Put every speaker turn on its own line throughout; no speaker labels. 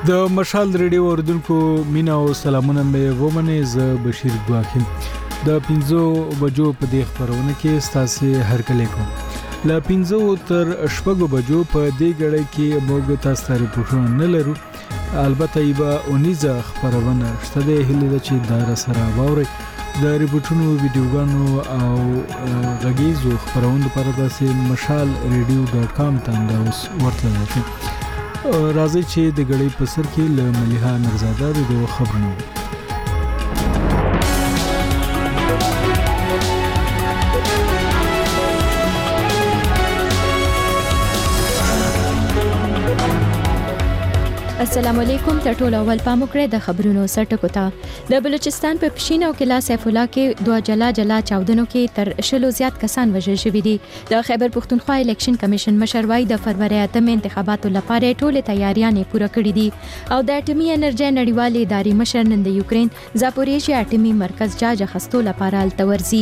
د مشال ریډیو اوردونکو مینا او سلامونه مې ومنه. ز بشیر ګواخیم د 5 بجو په دې خبرونه کې ستاسو هرکلی کوم. ل 5 تر 6 بجو په دې غړې کې موږ تاسو ته ریپورتونه نه لرو. البته ایبا اونیزه خبرونه شته هله چې دار سره باوري د ریپورتونو ویډیوګانو او غږیزو خبرونو لپاره د mashalradio.com ته اوس ورتلل شي. راځي چې د غړې په سر کې له مليحه نرزاده د خبرونو.
السلام علیکم. تر ټولو اول پام وکړئ د خبرونو سرټکو ته. د بلوچستان په پښین او کلا سیف الله کې دوه جلا چاودنو کې تر 100 زیات کسان وژل شوي دي. د خیبر پختونخوا الیکشن کمیشن مشر وايي د فروری 8 انتخاباتو لپاره ټول تیاریاں پوره کړې دي او د اټومي انرژي نړیوال ادارې مشر نن د یوکرين زاپوریژیا اټومي مرکز جاج اخستو لپاره التورزي.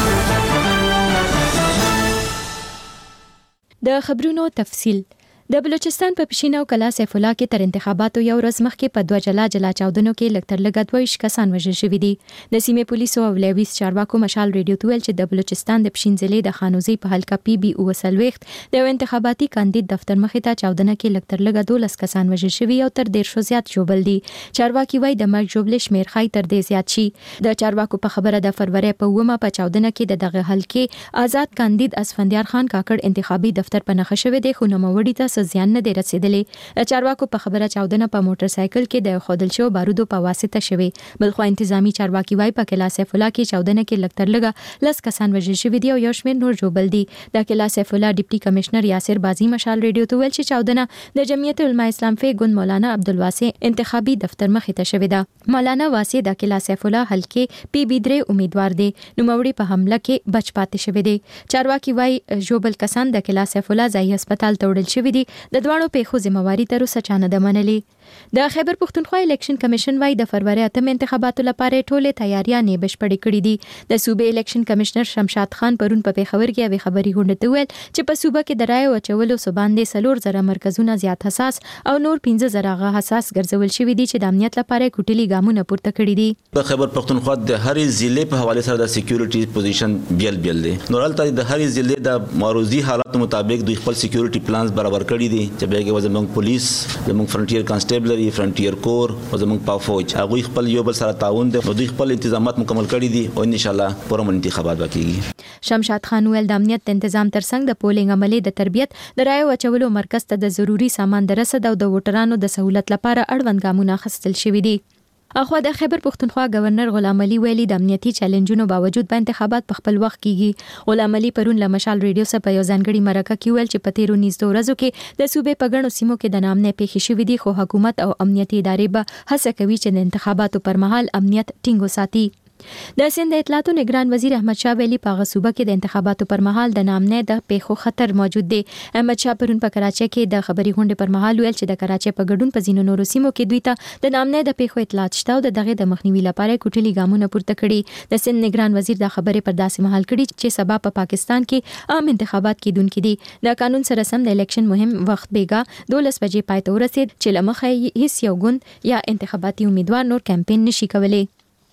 د خبرونو تفصیل. د بلوچستان په پښین او کلا سیف الله کې تر انتخاباتو یو ورځ مخکې په دوه جلا چاودنو کې لږ تر لږه 22 کسان وژل شوي دي. د سیمې پولیسو او لویس چارواکو مشال ریډیو ته ویل چې د بلوچستان د پښین ضلع د خانوزي په حلقه پی بي او وسلويخت د انتخاباتي کاندید دفتر مخې ته چاودنه کې لږ تر لږه 12 کسان وژل شوي او تر 150 زیات جوړل دي. چارواکي وايي د مرګ جوړل شمیر خای تر دې زیات شي. د چارواکو په خبره د فروری په 9 په چاودنه کې د دغه حلقې آزاد کاندید اسفندیار خان کاکړ انتخابي دفتر په نخښه شوی دی خو نوموړي ته زیان نه دی رسیدلی. چارواکو په خبره چاودنه په موټر سایکل کې د خودل شو بارودو په واسطه شوی. بلخو انتظامی چارواکي وايي په کلا سیف الله کې چاودنه کې لږ تر لږه 10 کسان وژل شوي دي او یو شمېر نور جوړل دي. د کلا سیف الله ډیپټي کمشنر یاسر بازی مشال ریډیو ته ویل چې چاودنه د جمعیت علماء اسلام فی ګوند مولانا عبدالواسع انتخابي دفتر مخې ته شوی ده. مولانا واسع د کلا سیف الله حلقې پی بي 3 امیدوار دي. نوموړي په حمله کې بچ پاتې شوی دي. چارواکي وايي جوړل کسان د کلا سیف الله ځای هسپتال ته وړل شوی دي. د دوانو په خو ذمہواری تر اوسه چانه د منلي. د خیبر پختونخوا الیکشن کمیشن وايي د فروری 8 انتخاباتو لپاره ټولې تیاریاں بشپړې کړې دي. د صوبې الیکشن کمشنر شمشاد خان پرون په پیښور کې یو خبري غونډه ویل چې په صوبه کې د رای او چولو سباندې 4000 مرکزونه زیات حساس او نور 15000 غا حساس ګرځول شوی دي چې د امنیت لپاره کوټلي ګامونه پورته کړی دي.
د خیبر پختونخوا د هرې ضلع په حواله سره د سکیورټي پوزیشن بیل دی. نورالته د هرې ضلع د معروضي حالات مطابق دوی خپل سکیورټي پلانز برابر کړی دي چې به کې زموږ پولیس زموږ فرنټیر کانسټیبلری فرنټیر کور او زموږ په فوج هغه خپل یو بل سره تعاون دي او دوی خپل تنظیمات مکمل کړي دي او ان شاء الله پرمن انتخابات وکړي.
شمشاد خان ویل د امنیت تنظیم ترڅنګ د پولینګ عملي د تربیت د رای او چولو مرکز ته د ضروری سامان درسه او د ووټرانو د سہولت لپاره اړوند ګامونه اخیستل شوي دي. اخو د خیبر پختونخوا گورنر غلام علي ویلي د امنیتي چیلنجونو باوجود په انتخابات په خپل وخت کیږي. غلام علي پرون له مشال ریډیو سره په یو ځانګړي مرکه کې ویل چې په تیرو 19 ورځو کې د صوبې په ګڼو سیمو کې د نامنې پیښې شوې دي خو حکومت او امنیتي ادارې به هڅه کوي چې د انتخاباتو پر مهال امنیت ټینګ وساتي. د سند اطلاعاتو نگران وزیر احمد شاه ویلي په غصوبه کې د انتخاباتو پر مهال د نامنې د پیښو خطر موجود دی. احمد شاه پرون په کراچۍ کې د خبري غونډې پر مهال ویل چې د کراچۍ په ګډون په ځینو نورو سیمو کې دوی ته د نامنې د پیښو اطلاعات شته او دغه د مخنیوي لپاره کوټلي ګامونه پورته کړي. د سند نگران وزیر د خبرې پر داسې مهال کړي چې سبا په پاکستان کې عام انتخابات کېدونکي دي. د قانون سره سم د الیکشن مهم وخت بیګا 12 بجې پای ته ورسید چې لمخه هیڅ یو ګوند یا انتخاباتي امیدوار نور کمپاین نشي کولای.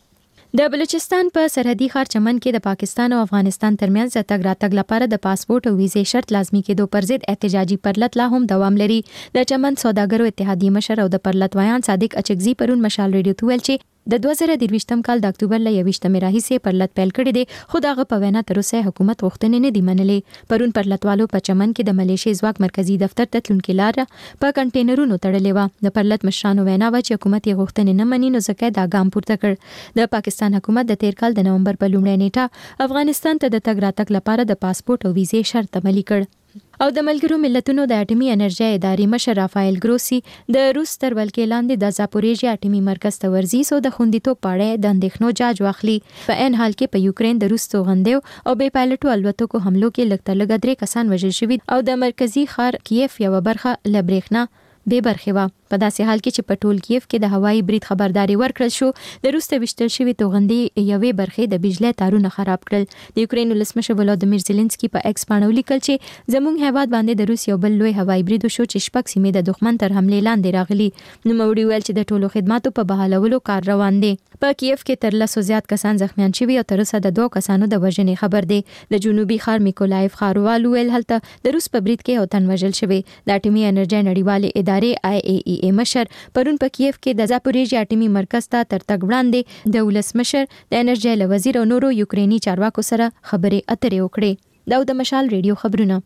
د بلوچستان په سرحدي ښار چمن کې د پاکستان او افغانستان ترمنځ د تګ راتګ لپاره د پاسپورت او ویزې شرط لازمي کېدو پر ضد احتجاجي پرلط لا هم دوام لري. د چمن سوداګرو اتحادیې مشر او د پرلط ویان صادق اچکزي پرون مشال ریډیو ته ویل چې د 2023 کال د اکتوبر ل 21 راهیسې پرلط پیل کړی دی خو دغه په وینا تر اوسه حکومت غوښتنې نه دی منلې. پرون پرلطوالو په چمن کې د ملیشي ځواک مرکزی دفتر ته تلونکي لار په کنټینرونو تړلې و. د پرلط مشرانو وینا و چې حکومت یې غوښتنې نه مني نو ځکه دا ګام پورته کړ. د پاکستان حکومت د تیر کال د نومبر په لومړۍ نیټه افغانستان ته د تګ راتګ لپاره د پاسپورت او ویزې شرط عملي کړ. او د ملګرو ملتونو د اټومي انرژي ادارې مشر رافایل ګروسی د روس تر ولکې لاندې د زاپوریژیا اټومي مرکز ته ورځي سو د خوندیتوب پاړې د اندېښنو جاج واخلي. په ان حال کې په یوکرين د روس توغندیو او بې پایلټو الوتکو حملو کې لږ تر لږه 3 کسان وژل شوي او د مرکزی ښار کیف یو برخه لبریښنا بې برخه و. په داسې حال کې چې په ټول کیف کې د هوایي برید خبرداري ورکړل شو د روسته وشتل شوی توغندې یوې برخې د بجلی تارونه خراب کړل. د یوکرين ولسمشر ولادیمیر زيلنسکي په ایکس باندې ولیکل چې زموږ هیواد باندې د روس یو بل لوی هوایي برید شو چې شپږ سیمې د دښمن تر حمله لاندې راغلي. نو موړي ویل چې د ټولو خدماتو په بحالولو کار روان دی. په کیف کې تر 100 زیات کسان زخمیان شوي او تر اوسه د 2 کسانو د وژنې خبر دی. د جنوبي ښار میکولایف ښاروال ویل هلته د روس په برید کې یو تن وژل شوی. د اټومي انرژي نړیوالې ادارې IAEA مشر پرون په کیف کې د زاپوریژیا اټومي مرکز ته تر تګ وړاندې د ولسمشر د انرژي وزیر او نورو یوکرینی چارواکو سره خبرې اترې وکړې. دا د مشال ریډیو خبرونه.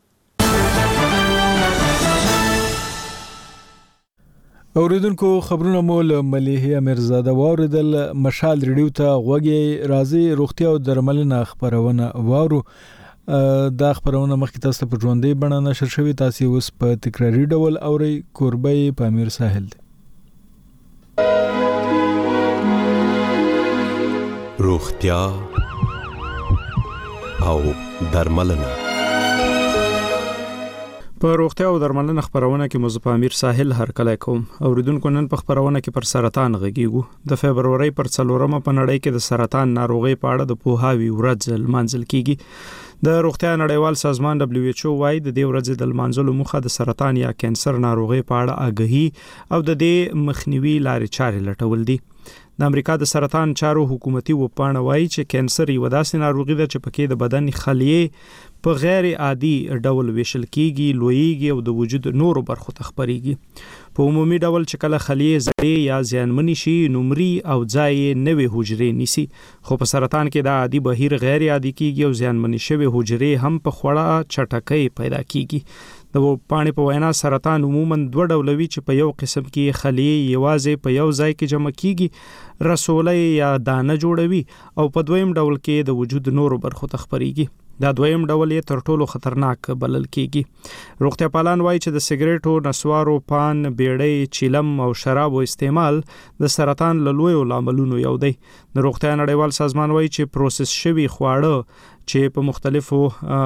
اوریدونکو خبرونه مول مليحه مرزاده واوریدل. مشال ریډیو ته غوږی راځي روغتیا او درملنه خبرونه واورو. دا خبرونه مخکې تاسو په ژوندۍ بڼه نشر شوی، تاسو اوس په تکراری ډول اوري. کوربه په امیر ساحل دی.
روغتیا او درملنه.
په روغتیا او درملنه خبرونه کې مزه په امیر ساحل هر کله کوم. اوریدونکو نن په خبرونه کې پر سرطان غږیږو. د فبرवरी پر 4مه په نړۍ کې د سرطان ناروغي په اړه د پوهاوی ورځ لمانځل کیږي. د روغتیا نړیوال سازمان WHO وايي د دې ورځې د لمانځلو موخه د سرطان یا کانسر ناروغي په اړه آګاهي او د دې مخنیوي لارې چارې لټول دي. د امریکا د سرطان چارو حکومتي وپاڼه وايي چې کانسر یو داسې ناروغي ده چې پکې د بدن خلیې په غیر عادي ډول ویشل کیږي، لویږي او د وجود نورو برخو ته خپريږي. په عمومي ډول چې کله خلیې زړې یا زیانمنې شي نمرې او ځای نوې حجرې نیسي، خو په سرطان کې د عادي بهیر غیر عادي کیږي او زیانمنې شوی حجرې هم په خوړه چټکۍ پیدا کیږي. د پانی په وینا سرطان عموما 2 ډولوي چې په یو قسم کې خلیې یوازې په یو ځای کې جمع کیږي، رسولې یا دانه جوړوي، او په دویم ډول کې د وجود نورو برخو ته خپريږي. دا دویم ډول یې تر ټولو خطرناک بلل کیږي. روغتیا پالان وایي چې د سیګریټو، نسوارو، پان، بیړۍ، چیلم او شرابو استعمال د سرطان له لویو لاملونو یو دی. د روغتیا نړیوال سازمان وایي چې پروسس شوي خواړه چې په مختلفو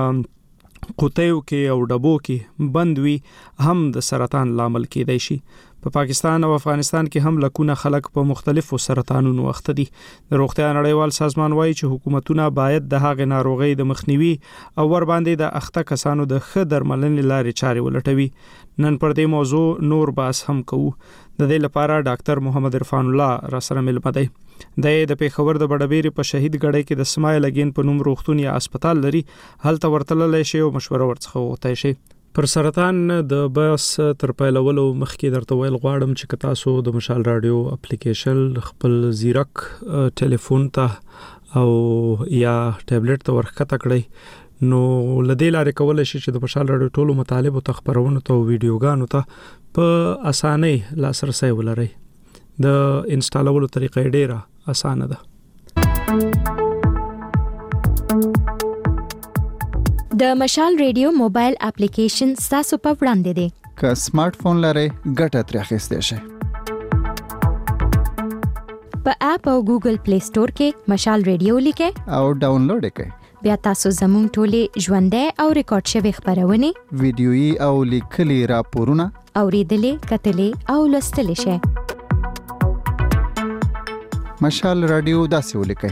قوتیو کې او ډبو کې بند وي هم د سرطان لامل کېدای شي. په پاکستان او افغانستان کې هم لکونه خلک په مختلفو سرطانونو اخته دي. د روغتیا نړیوال سازمان وایي چې حکومتونه باید د هغې ناروغۍ د مخنیوي او ور باندې د اخته کسانو د ښه درملنې لارې چارې ولټوي. نن پر دې موضوع نور بحث هم کوو. د دې لپاره ډاکټر محمد عرفان الله را سره ملمه دی. د پیښور د بډبېری په شهید ګړی کې د سمایل اگین په نوم روغتون یا هسپتال لري. هلته ورتللی شي او مشوره ورڅخه وغوښتای شي. پر سرطان د بس تر پیلولو مخکې درته ویل غواړم چې تاسو د مشال رادیو اپلیکیشن خپل زیرک ټلیفون ته او یا ټابلیټ ته ورخته کړئ، نو لدې لارې کولای شي چې د مشال رادیو ټولو مطالب او خبرونو ته او ویډیوګانو ته په اسانۍ لاسرسي ولرئ. د انسټالولو طریقه ډیره اسانه ده.
د مشال ریډیو موبایل اپلیکیشن تاسو په وړاندې دی.
که سمارټ فون لرئ ګټه ترې اخیستئ شئ.
په اپ او ګوګل پلی سٹور کې مشال ریډیو لیکئ
او ډاونلوډ کړئ.
بیا تاسو زموږ ټولې ژوندۍ او ریکارډ شوی خبرونه،
ویډیويي او لیکلي راپورونه
اوریدلې، کتلې او لوستلې شئ.
مشال رادیو داسې ولیکئ: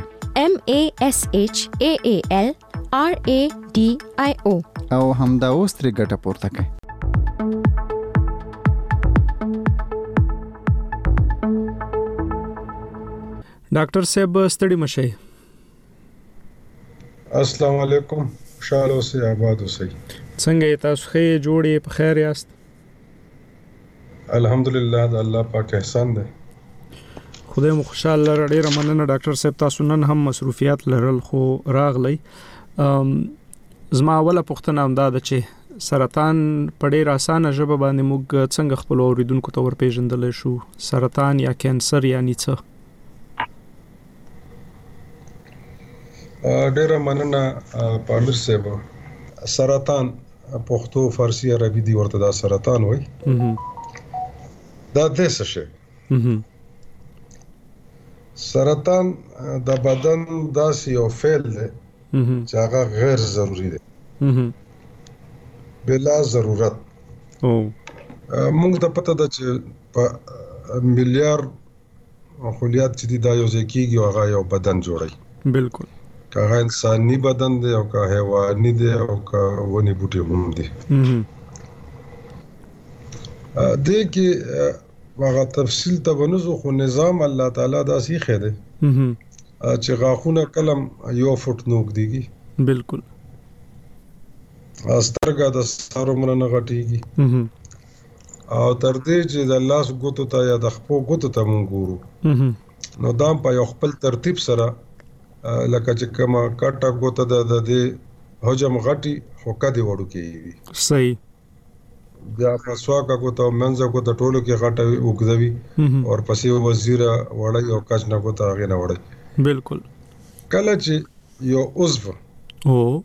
MASHAAL RADIO
او همدا اوس ترې ګټه پورته کړئ.
ډاکټر صاحب ستړي مشئ.
السلام علیکم. خوشاله اوسئ، آباد اوسئ.
څنګه تاسو ښه جوړې په خیر یاست؟
الحمدلله، د الله پاک احسان دی.
خدای مو خوشاله لري. ډیره مننه ډاکټر صاحب، تاسو نن هم مصروفیات لرل خو راغلی. زما اوله پوښتنه هم دا ده چې سرطان په ډیر اسانه ژبه باندې موږ څنګه خپل اوریدونکو ته ورپېژندلی شو؟ سرطان یا کانسر یعنی څه؟
ډیره مننه پامیر صاحب. سرطان پښتو، فارسی، عربي دی ورته دا سرطان وای. دا د څه شي؟ سرطان د بدن داسې یو فعل دی چې هغه غیر ضروری دی، بلا ضرورت. موږ ته پته ده چې په میلیار خلیات چې دا یو ځای کیږي او هغه یو بدن جوړي.
بالکل.
که هغه انساني بدن دی او که حیواني دی او که ونې بوټي هم دي. دې کې هغه تفصیل ته ونوزو، خو نظام الله تعالی داسې خې دی چې غاښونه کلم 1 فوټ نه اوږدېږي.
بالکل.
سترګه د سر عمره نه غټېږي او تر دې چې د لاس ګوتو ته یا د خپو ګوتو ته مونږ ګورو نو دا په یو خپل ترتیب سره لکه چې کومه کټه ګوته د دې حجم غټي خو کدي وړو کېږي.
صحیح.
بیا مسواک ګوته او منځه ګوته ټولو کې غټه اوږدوي او پسې وزیره وړي او کچ نه ګوته هغې نه وړي.
بالکل.
کله چې یو عضو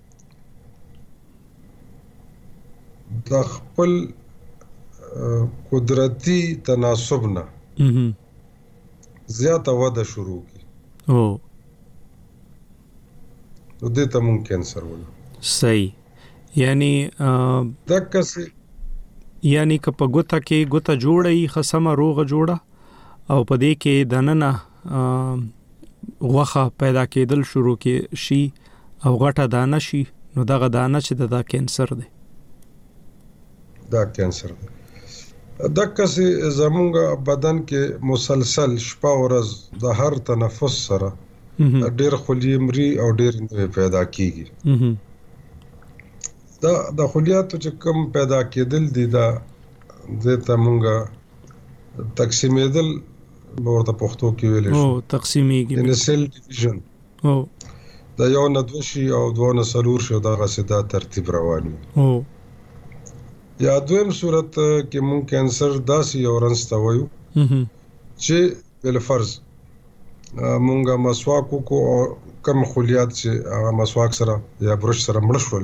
د خپل قدرتی تناسب نه زیاته وده شروع کی نو دې ته مونږ کینسر وایو.
صحیح. یعنی
دکسي
یعنی که په ګوته کې ګوته جوړي خصمه روغه جوړه او په دې کې دننه غوخه پیدا کېدل شروع کې شي او غټه دانه شي نو دغه دانه چې دا کینسر دی.
دا کینسر دی. دکسي زمونږ بدن کې مسلسل شپه ورځ د هر تنفس سره ډېر خلیې مري او ډېر نوې پیدا کیږي. دا د خلیاتو چې کوم پیدا کېدل دي دا د ته مونږ تقسیمېدل ورته پښتو کې ویل شي.
تقسیمېږي.
یعنی سیل ډیویژن دا یو نه دوه شي او دوه نه څلور شي دغسې دا ترتیب روان وي. یا دویم صورت کې مونږ کینسر داسې یو رنځ ته وایو چې بالفرض مونږه مسواک وکړو او کم خلیات چې هغه مسواک سره یا برش سره مړه شول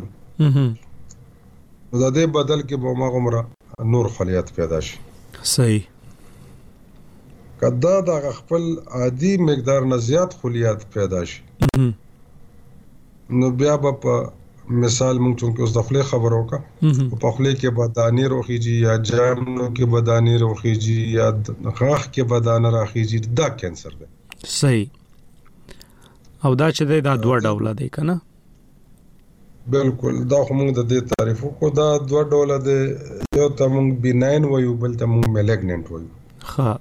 نو د دې بدل کې به هماغومره نور خلیات پیدا شي.
صحیح.
که دا د خپل عادي مقدار نه زیات خلیات پیدا شي نو بیا به په مثال مونږ چونکه اوس د خولې خبره وکړه په خولې کې به دانې روخیږي یا جامنو کې به دانې روخیږي یا غاښ کې به دانه راخیږي، دا کینسر دی.
صحیح. او دا چې دی دا دوه ډوله دی که نه؟
بالکل. دا خو مونږ د دې تعریف وکړو. دا دوه ډوله دی، یو ته مونږ بیناین وایو بل ته مونږ میلیګننټ وایو.
ښه.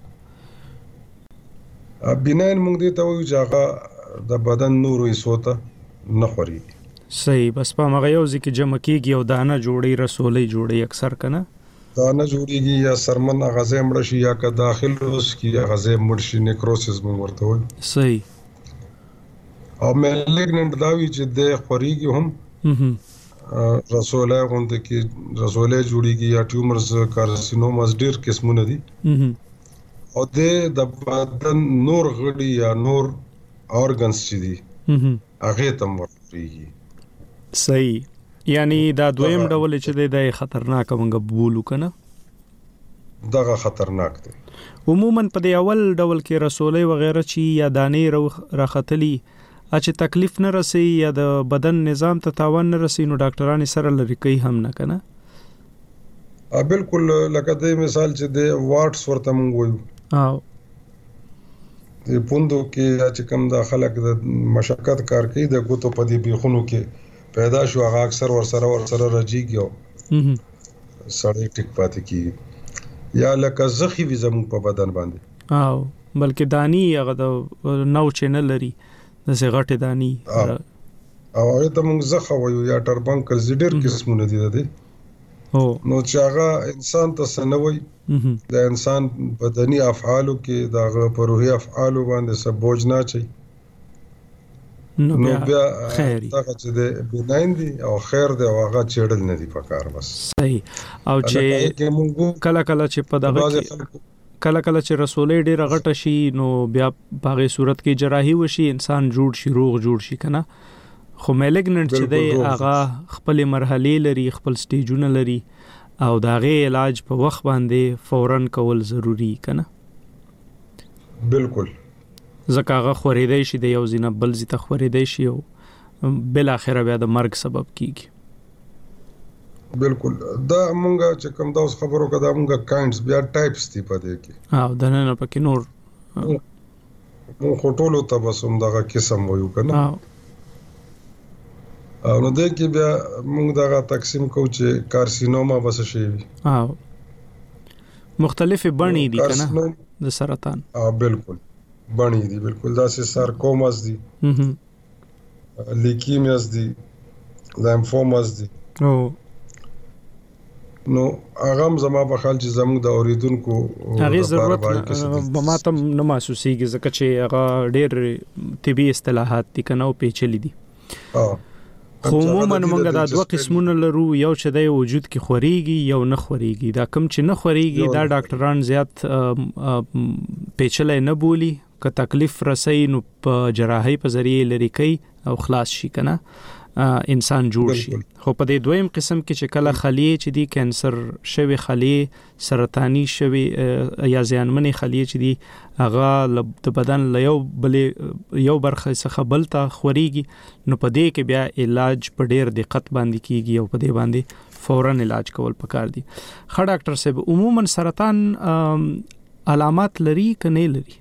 بیناین مونږ دې ته وایو چې هغه د بدن نورو حصو ته نه خورېږي.
صحیح. بس په هغه یو ځای کې جمع کېږي او دانه جوړي رسولۍ جوړي اکثر که نه؟
دانه جوړېږي یا سرمن هغه ځای مړه شي یا که داخل اوس کې هغه ځای مړ شي، نیکروسس مونږ ورته وایو.
صحیح.
او میلیګننټ دا وي چې دی خورېږي هم رسولی غوندې کې رسولی جوړېږي یا ټیومرز کارسینوماز ډېر قسمونه دي او دی د بدن نور غړي یا نور آرګنز چې دي هغې ته هم ورخورېږي.
صحیح. یعنی دا دویم ډول چې دی دا خطرناک مونږ بولو که نه؟
دغه خطرناک دی.
عموما په دې اول ډول کې رسولۍ وغیره چې یا دانې راختلي چې تکلیف نه رسي یا د بدن نظام ته تاوان نه رسي نو ډاکټران سره لري کوي هم نه که نه؟
بالکل. لکه د مثال چې د واټس ورته مونږ وایو د پوندو کې چې کوم د خلک د مشقت کار کوي د ګوتو په دې بیخونو کې پیدا شو هغه اکثر ورسره رجیږي او سړی ټیک پاتې کیږي یا لکه زخی وي زموږ په بدن باندې
او بلکې دانی هغه د نو چینل لري داسې غټې دانی
او هغه ته موږ زخه وایو یا ټربنکل ډېر قسمونه دي د دې نو چې هغه انسان ته سنوي د انسان بدني افعالو کې دغه په روحي افعالو باندې څه بوج نه چي نو بیا خیر دا چې د بناین دي او خیر دی او هغه چېړل نه دي پکار بس
صحیح او چې کله چې په دغه کله چې رسولې ډېر غټه شي نو بیا په هغه صورت کې جراحي وشي انسان جوړ شي کنه خو میلیګننټ چې دی هغه خپل مرحلې لري خپل سټیجونه لري او داغه علاج په وخت باندې فوراً کول ضروری کنه
بالکل
ځکه هغه خورېدای شي د یو ځینه بل ځای ته خورېدای شي او بل اخره بیا د مرګ سبب کیږي
بالکل دا مونږه چې کوم دا اوس خبرو کده مونږه کاینډز بیا ټایپس دي پدې کې
او د نن په کې نور
مونږ ټولو ته بس هم دغه قسم وایو کنه او نو دې کې بیا مونږ دغه تقسیم کوو چې کارسینوما بس شي
او مختلفه بڼې دي کنه د سرطان
بالکل بڼې دي بالکل دا سه سارکوماس دي لیکیمیاس دي لیمفوماس دي
او
نو هغه زما په خیال چې زموږ د اوریدونکو
هغه ضرورت به ماته نه محسوسيږي ځکه چې هغه ډېر طبي اصطلاحات دي کنه او پیچلي دي خو عموما موږ دا دوه قسمونه لرو یو چې د وجود کې خوريږي یو نه خوريږي دا کم چې نه خوريږي دا ډاکټران زیات پیچلې نه بولی که تکلیف رسي نو په جراحي په ذریعه لري کوي او خلاص شي کنه انسان جوړ شي خو په دې دویم قسم کې چې کله خلیه چې دی کانسر شوی خلیه سرطانی شوی یا زیانمنې خلیه چې دی هغه د بدن له یو برخه څخه بل ته خوريږي نو په دې کې بیا علاج په ډېر دقت باندې کیږي او په دې باندې فوراً علاج کول پکار دي خا ډاکټر صاحب عموما سرطان علامات لري کنه لري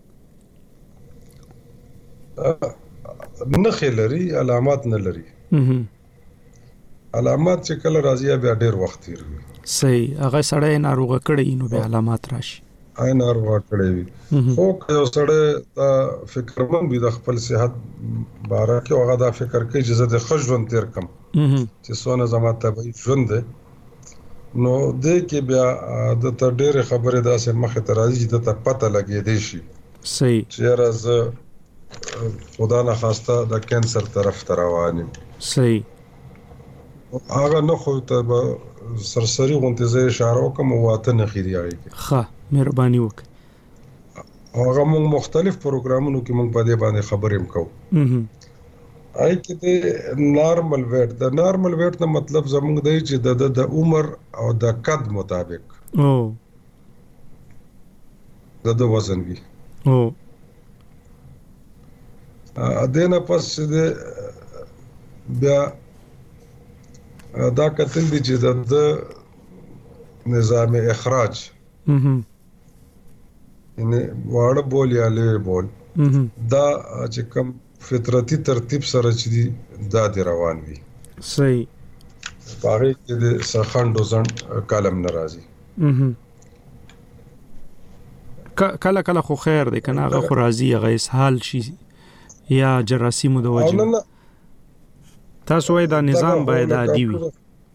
نه خلري علامات نه لري علامات چې کله راځي بیا ډېر وخت تیروي
صحیح هغه سړی ناروغه کړي نو بیا علامات راشي
ناروغه کړي وي خو یو سړی فکرمن وي د خپل صحت باره کې هغه دا فکر کوي چې زه د ژوند تیر کم چې څونه زما طبيعي ژوند دی نو دې کې بیا د تر ډېر خبره داسې مخه ته راځي چې د پته لګي دی شي
صحیح
چې راز خدا نه خواسته د کانسر طرف ته روانم
صحیح
هغه نه خو ته سرسری غونته زې اشاره کوم واته نه خېری اړي
ښه مهرباني وکړه
هغه موږ مختلف پروګرامونو کې موږ په دې باندې خبرې کوو آی کې د نارمل ویټ د نارمل ویټ نه مطلب زموږ دی چې د عمر او د قد مطابق د وزن وي دینه پس د بیا دا کتل دي چې د نظام اخراج یعنی واړه بول یا لوی بول دا چې کوم فطرتي ترتیب سره چې دا دی روان وي
صحیح
پاره کې د سخندو ځن کلم ناراضي
کله خو خیر دی کنه هغه خو راضي هغه اسهال شي یا جراثیم د وجه تاسو وای دا نظام باید عادي وي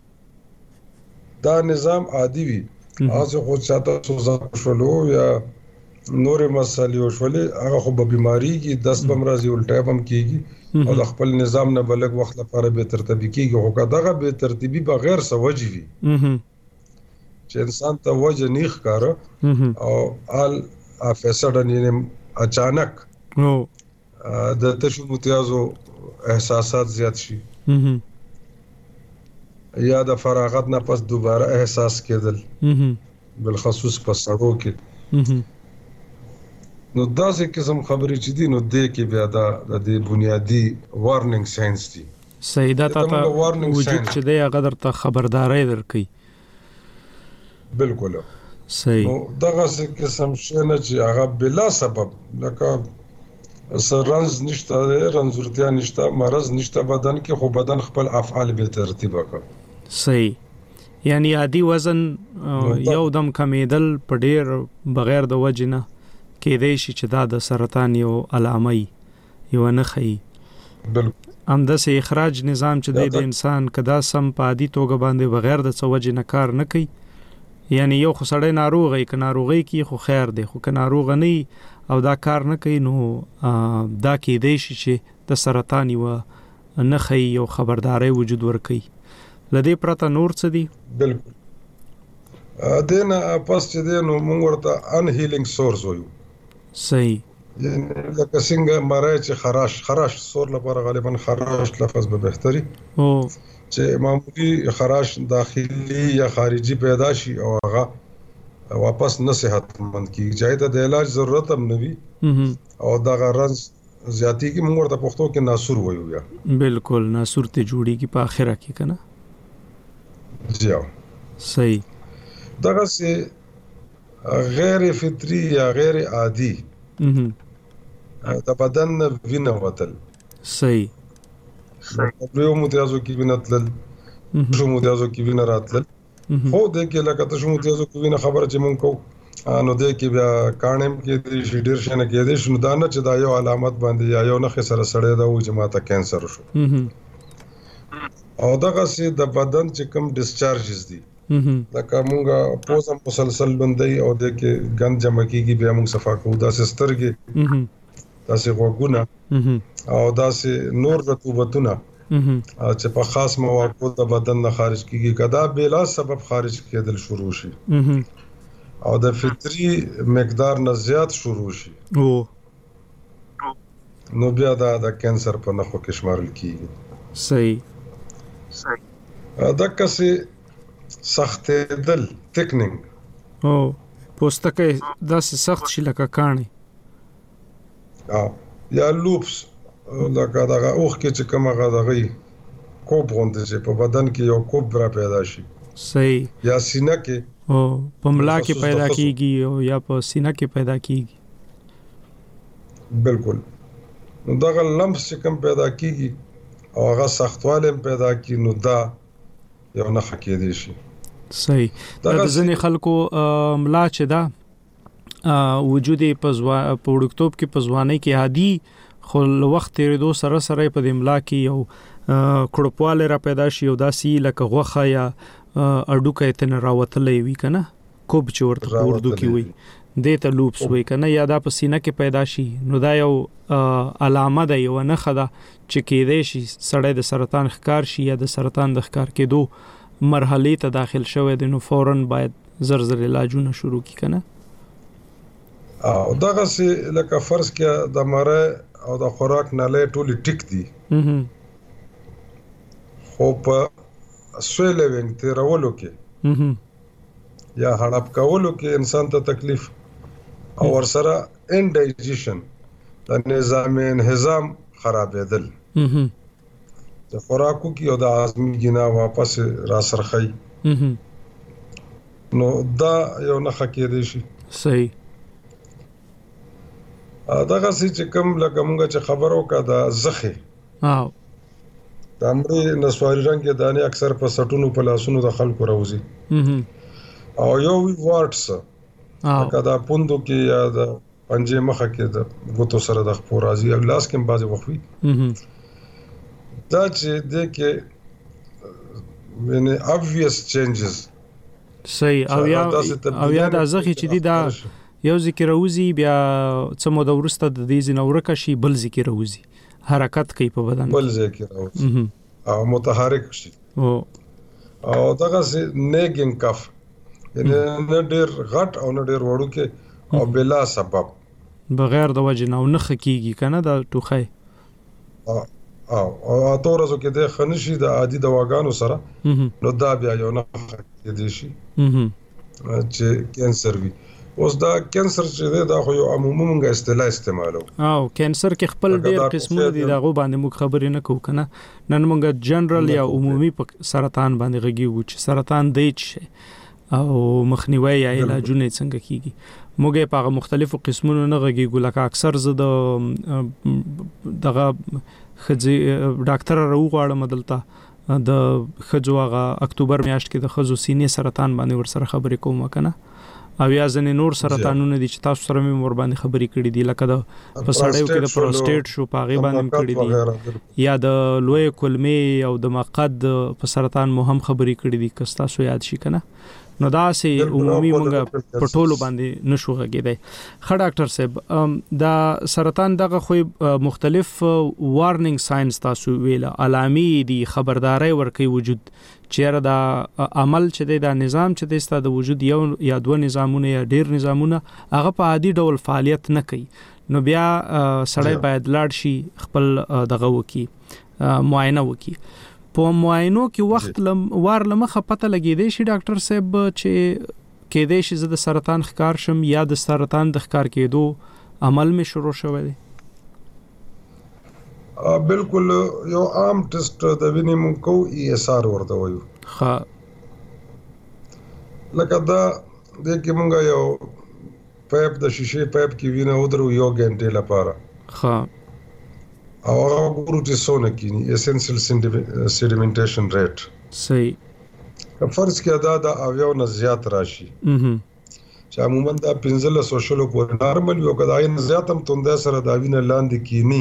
دا نظام عادي وي اوسه خو چاته سوزا شولو یا نور مسالې وشولې هغه خو به بيماري کې 10 بمرازي الټا بم کیږي او د خپل نظام نه بلګ وخت لپاره به ترتیبي کیږي خو دغه به ترتیبي بغیر سوجي وي چې انسان ته وجه نه ښکارا او ال افسدن یې اچانک د تشو متیازو احساسات زیات شي یا د فراغت نه پس دوباره احساس کېدل بالخصوص په سړو کې نو داسې قسم خبرې چې دي نو د کې بیا د بنیادی وارنینګ ساينس دي
صحیح دا ته وجود چې د غدر ته خبرداري درکې
بالکل
صحیح
نو دغه قسم شنه چې هغه بلا سبب لکه سرنز نشته رنځورتیا نشته مرز نشته بدن کې خو بدن خپل افعال به ترتیب وکړي
صحیح یعنی عادي وزن یو دم کمیدل په ډیر بغیر د وجنه کې دی چې دا د سرطان یو علامه یو نه خي
بالکل
همداسې اخراج نظام چې د انسان کدا سم په عادي توګه باندې بغیر د څوجه نه کار نه کوي یعنی یو خو سړی ناروغي ک ناروغي کې خو خیر دی خو ک ناروغ نه او دا کار نه کوي نو دا کې دی چې د سرطان یو نه خي یو خبرداري وجود ور کوي لدې پرته نور څه دي
بالکل دنه پس چې نو موږ ورته ان هیلینګ سورس وایو
صحیح
یعنی لکه څنګه مرای چې خراش سور لپاره غالبا خراش لفظ به بهتري چې معمولی خراش داخلي یا خارجي پیدا شي او هغه واپس نه صحت مند کی جایده د علاج ضرورت هم نوي او دا غرض زیاتی کی موږ ورته پښتو کې ناسور وایو یا
بالکل ناسور ته جوړي کی په اخره کې کنه
جاو
صحیح
دغه سي غیر فطری یا غیر عادي د بدن وینه وتل
صحیح
یو متیازو کې وینه تلل شو متیازو کې وینه راتلل خو د کې لکه ته شو متیازو کې وینه خبره چې مونږ کو نو د کې بیا کانم کې د ډیر شنه کې د شنو دانه چې دا یو علامت باندې یا یو نه سره سړی دا و چې ماته کینسر شو او دغه سي د بدن چې کوم ډیسچارجز دي لکه مونږه پوزم مسلسل بندي او د کې ګند جمع کیږي بیا مونږ صفا کوو دا سترګې دا سي غوګونه او دا سي نور رطوبتونه چې په خاص مواقعو د بدن نه خارج کیږي کدا بلا سبب خارج کېدل شروع شي او د فطری مقدار نه زیات شروع شي نو بیا دا د کینسر په نخو کې شمارل کیږي
صحیح
دا کسي سخت دل تکنینګ
او پوستکه دا سخت شي لکه کانی
یا لوپس لکه دا اوخ کې چې کومه غدغي کوب غونډه چې په بدن کې یو کوب را پیدا شي
صحیح
یا سینه کې
او په ملا کې پیدا کیږي او یا په سینه کې پیدا کیږي
بالکل نو دا لمس چې کوم پیدا کیږي او هغه سختواله پیدا کی نو دا یو نه خکې شي
صحیح دا ځنې خلکو ملا چې دا وجود په وړکتوب کې په ځوانۍ کې عادي خو وخت تیریدو سره سره په د املا کې یو کړپواله را پیدا شي او داسي لکه غوخه یا اډوکه تن راوتلې وي کنه کوب چې ورته اردو کې وي دته لوپس وي کنه یا دا په سینه کې پیدا شي نو دا یو علامه ده یو نه خدا چې کېدې شي سړی د سرطان ښکار شي یا د سرطان د ښکار کېدو مرحله ته داخل شوی د نو فورن باید زر علاجونه شروع کی کنه
او دغه سي لکه فرض کې د مره او د خوراک نه لې ټولي ټیک دي خو په سویل وین تیرولو کې یا هړپ کولو کې انسان ته تکلیف او ورسره انډایجیشن د نظام انهضام خرابېدل د خوراکو کې او د هاضمې جنا واپس را سرخی نو دا یو نه خکې شي
صحیح
دغه چې کوم لکه مونږ چې خبرو کا د زخه د امري نسواري رنگ کې دانه اکثر په سټونو په لاسونو د خلکو راوځي او یو وارټس کدا پوندو کې یا د پنجې مخه کې د غوتو سره د خپور راځي او لاس کې بعضي وخوي دا چې د کې مینه obvious changes
صحیح او یا د زخه چې دی دا یو ذکر اوزی بیا څه مو د ورسته د دې زنورکه شي بل ذکر اوزی حرکت کوي په بدن
بل ذکر اوزی او متحرک شي او دغه نیګینګ کف یعنی نه ډیر غټ او نه ډیر وړو کې او بلا سبب
بغیر د وجه نه نخ کیږي کنه د ټوخه
او تورزو کې د خنشي د عادي دواګانو سره نو دا بیا یو نه کېدی شي چې کینسر وي اوس دا کینسر چې دا خو یو عمومي موږ استعمالو
او کینسر کې خپل ډیر قسمونه دي دغه باندې موږ خبرې نه کوو کنه نن موږ جنرال یا عمومي سرطان باندې غږیږو چې سرطان دی چې او مخنیوي یا علاجونه څنګه کیږي موږ په مختلفو قسمونو نه غږیږو لکه اکثر زه دغه خځې ډاکټر راوغواړم دلته د خځو هغه اکتوبر میاشت کې د خځو سینې سرطان باندې ورسره خبرې کوم کنه او یا ځنې نور سرطانونه دي چې تاسو سره مې ور باندې خبرې کړې دي لکه د پسړیو کې د پروستیټ شو پاغي باندې کړې دي یا د لوی کولمې او د مقعد په سرطان مو هم خبرې کړې دي که تاسو یاد شي کنه نو دا سي عمومي موږ په ټولو باندې نشو غږیدای خ ډاکټر صاحب دا سرطان دغه خو مختلف وارنینګ ساينز تاسو ویل علامي دي خبرداري ورکي وجود چیرې دا عمل چې دا نظام چې د وجود یو یا دوه نظامونه یا ډیر نظامونه هغه په عادي ډول فعالیت نه کوي نو بیا سړی باید لاړ شي خپل دغه وکي معاینه وکي په معاینو کې وخت وار لمخه پته لګیدې شي ډاکټر صاحب چې کېدې شي د سرطان ښکار شم یا د سرطان د ښکار کېدو عمل می شروع شوی دی
بالکل یو عام ټیسټ د وینې مونږ کو ای اس آر ورته وایو
ها
لکه دا د کې مونږ یو پایپ د شیشې پایپ کې وینه ودرو یو غنټه لپاره
ها
او هغه ګورو چې څونه کینی اسنشل سیډیمنټیشن ریټ
صحیح
فرض کې ادا د اویو نه زیات راشي چې عموما دا 1500 شلو پورې نارمل یو کداې نه زیات هم توند سره دا وینه لاندې کینی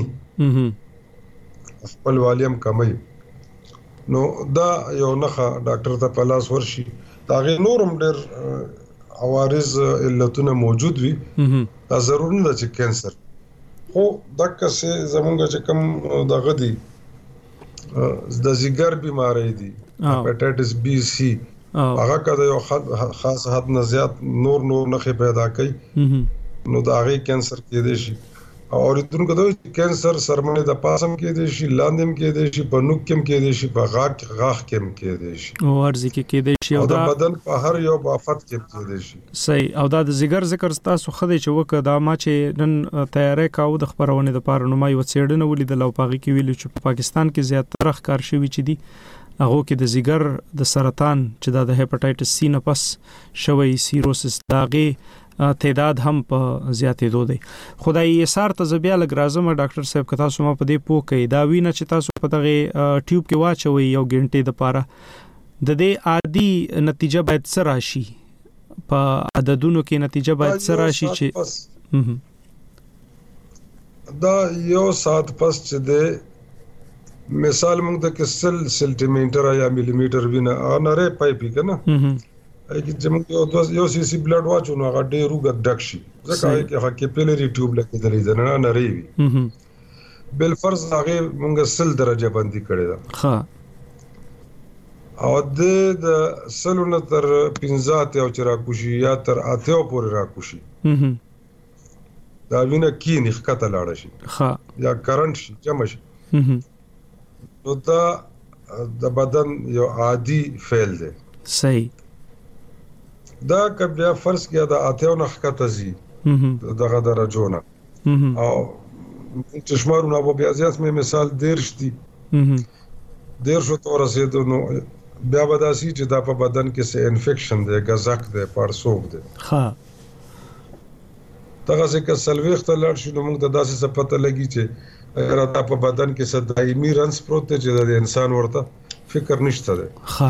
خپل والیم کمای نو دا یو نخا ډاکټر ته پلاس ورشي دا غي نورم ډېر عوارض علتونه موجود وي دا ضروري نه چې کینسر خو دغه څه زمونږ چې کوم د غدي د زیګر بیماری دي هپاتایټس بی سی هغه کده یو خاص حد نه زیات نور نخې پیدا کوي نو دا غي کینسر کې دي شي او ریتونکو د کینسر سرمنه د پاسم کې دي شي لاندم کې دي شي په نوک کې دي شي په غاښ کې دي شي
او ارزي کې دي شي
او د بدن په هر یو بافت کې دي شي
صحیح او دا د زیګر ذکر تاسو خدای چې وک دا ما چې نن تیارې کاو د خبرونه د پاره نو ما یو څېړنه ولیدل او پاغي کې ویل چې په پاکستان کې زیاتره ښکار شوی چې دي هغه کې د زیګر د سرطان چې د هپاتایټس سی نه پس شوی سیروسس داغه تعداد هم په زیاتېدو دی خدای یې سار ته زبیا لګ راځم ډاکټر صاحب کتا سم په دې پوکې دا وینه چې تاسو په دغه ټیوب کې واچوي یو غنټه د پاره د دې عادي نتیجه باید سره شي په عددونو کې نتیجه باید سره شي چې
دا یو سات پس چې د مثال موږ ته کې سل سنټیمټر یا ملي میټر وینه انره پایپی کنه چې موږ یو سی سی بلډ واچو نو هغه ډېر وګد ډک شي ځکه چې هغه کیپیلری ټیوب لکه درې نه نری وي بل فرض هغه موږ سل درجه باندې کړی دا
ها
او د سلونه تر 15 او چر راکوشي یا تر اته پورې راکوشي دا وینه کې نخکته لاړ شي
ها
یا کرنٹ شي جمع شي نو دا د بدن یو عادي فعل دی
صحیح
دا کبیا فرض کیا دا اته نخکته زی دغه درجونه او چشمارونه په بیا ځاس مې مثال دیرشتي دیرشو تور رسیدو نو بیا بداسي چې دا په بدن کې څه انفیکشن دی غزاک دی پارسوب دی
ها
دغه څه سلويخ ته لړ شو موږ ته داسې څه پته لګي چې اگر دا په بدن کې څه دایمي رنس پروت دی چې د انسان ورته فکر نشته دی
ها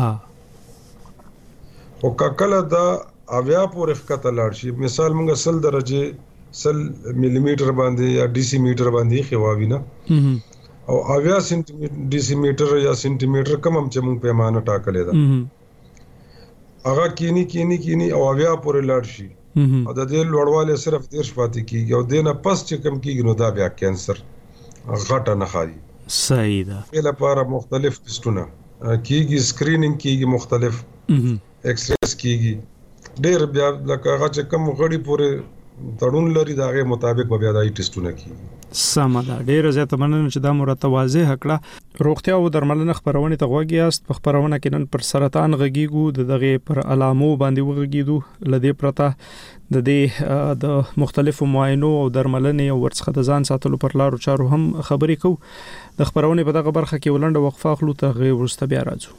او کله دا اویا پورې ښکته لاړ شي مثال موږ 100 درجه 100 ملي میټر باندې یا ډي سي میټر باندې خواوینه او اویا ډي سي میټر یا سنټي میټر کم هم چې موږ پیمانه ټاکلې ده هغه کینی او اویا پورې لاړ شي او د دې لوړواله صرف 13 پاتې کیږي او دینه پس چې کم کیږي نو دا بیا کینسر غټه نه خالي
صحیح ده
په لپاره مختلف ټیسټونه کیږي سکرینینګ کیږي مختلف ایکس ریز کیږي ډېر بیا لکه هغه چې کم غړي پورې تړون لري داغه مطابق بیا دای ټیسټونه کیږي
سمه ډېر زیات مننه چې دا مرتب واضح کړه روغتیا او درملنه خبرونه ته غوږیاست په خبرونه کې نن پر سرطان غږیږو دغه پر علامو باندې وغږیدو لدې پرته د دې د مختلفو معاینو او درملنې او ورڅخه د ځان ساتلو پر لارو چارو هم خبرې کوو د خبرونه په دغه برخه کې ولنډه وقفه اخلو ته غي ورسته بیا راځو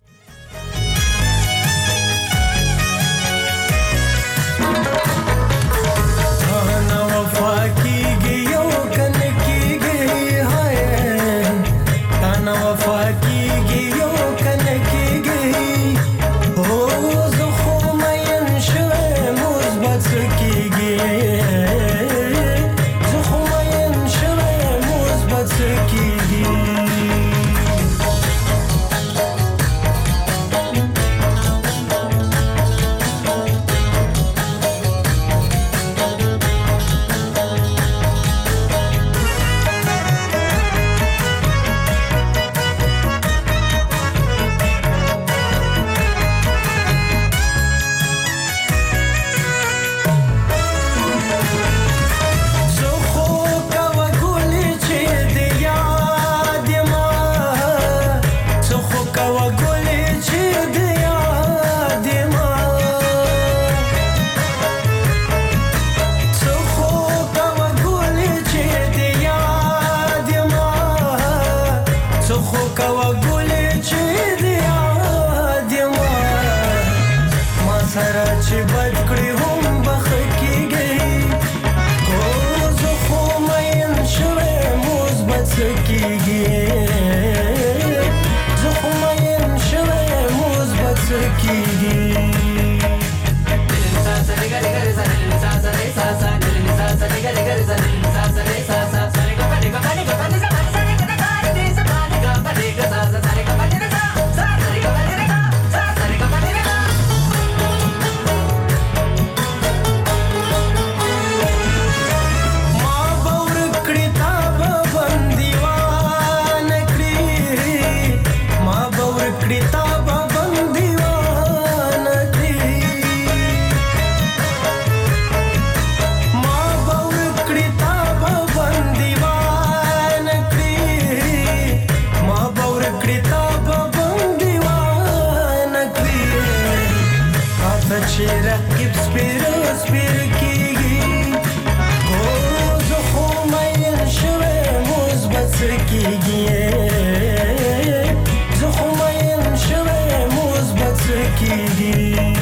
کیږي زه خو مین شوی مثبت کیږي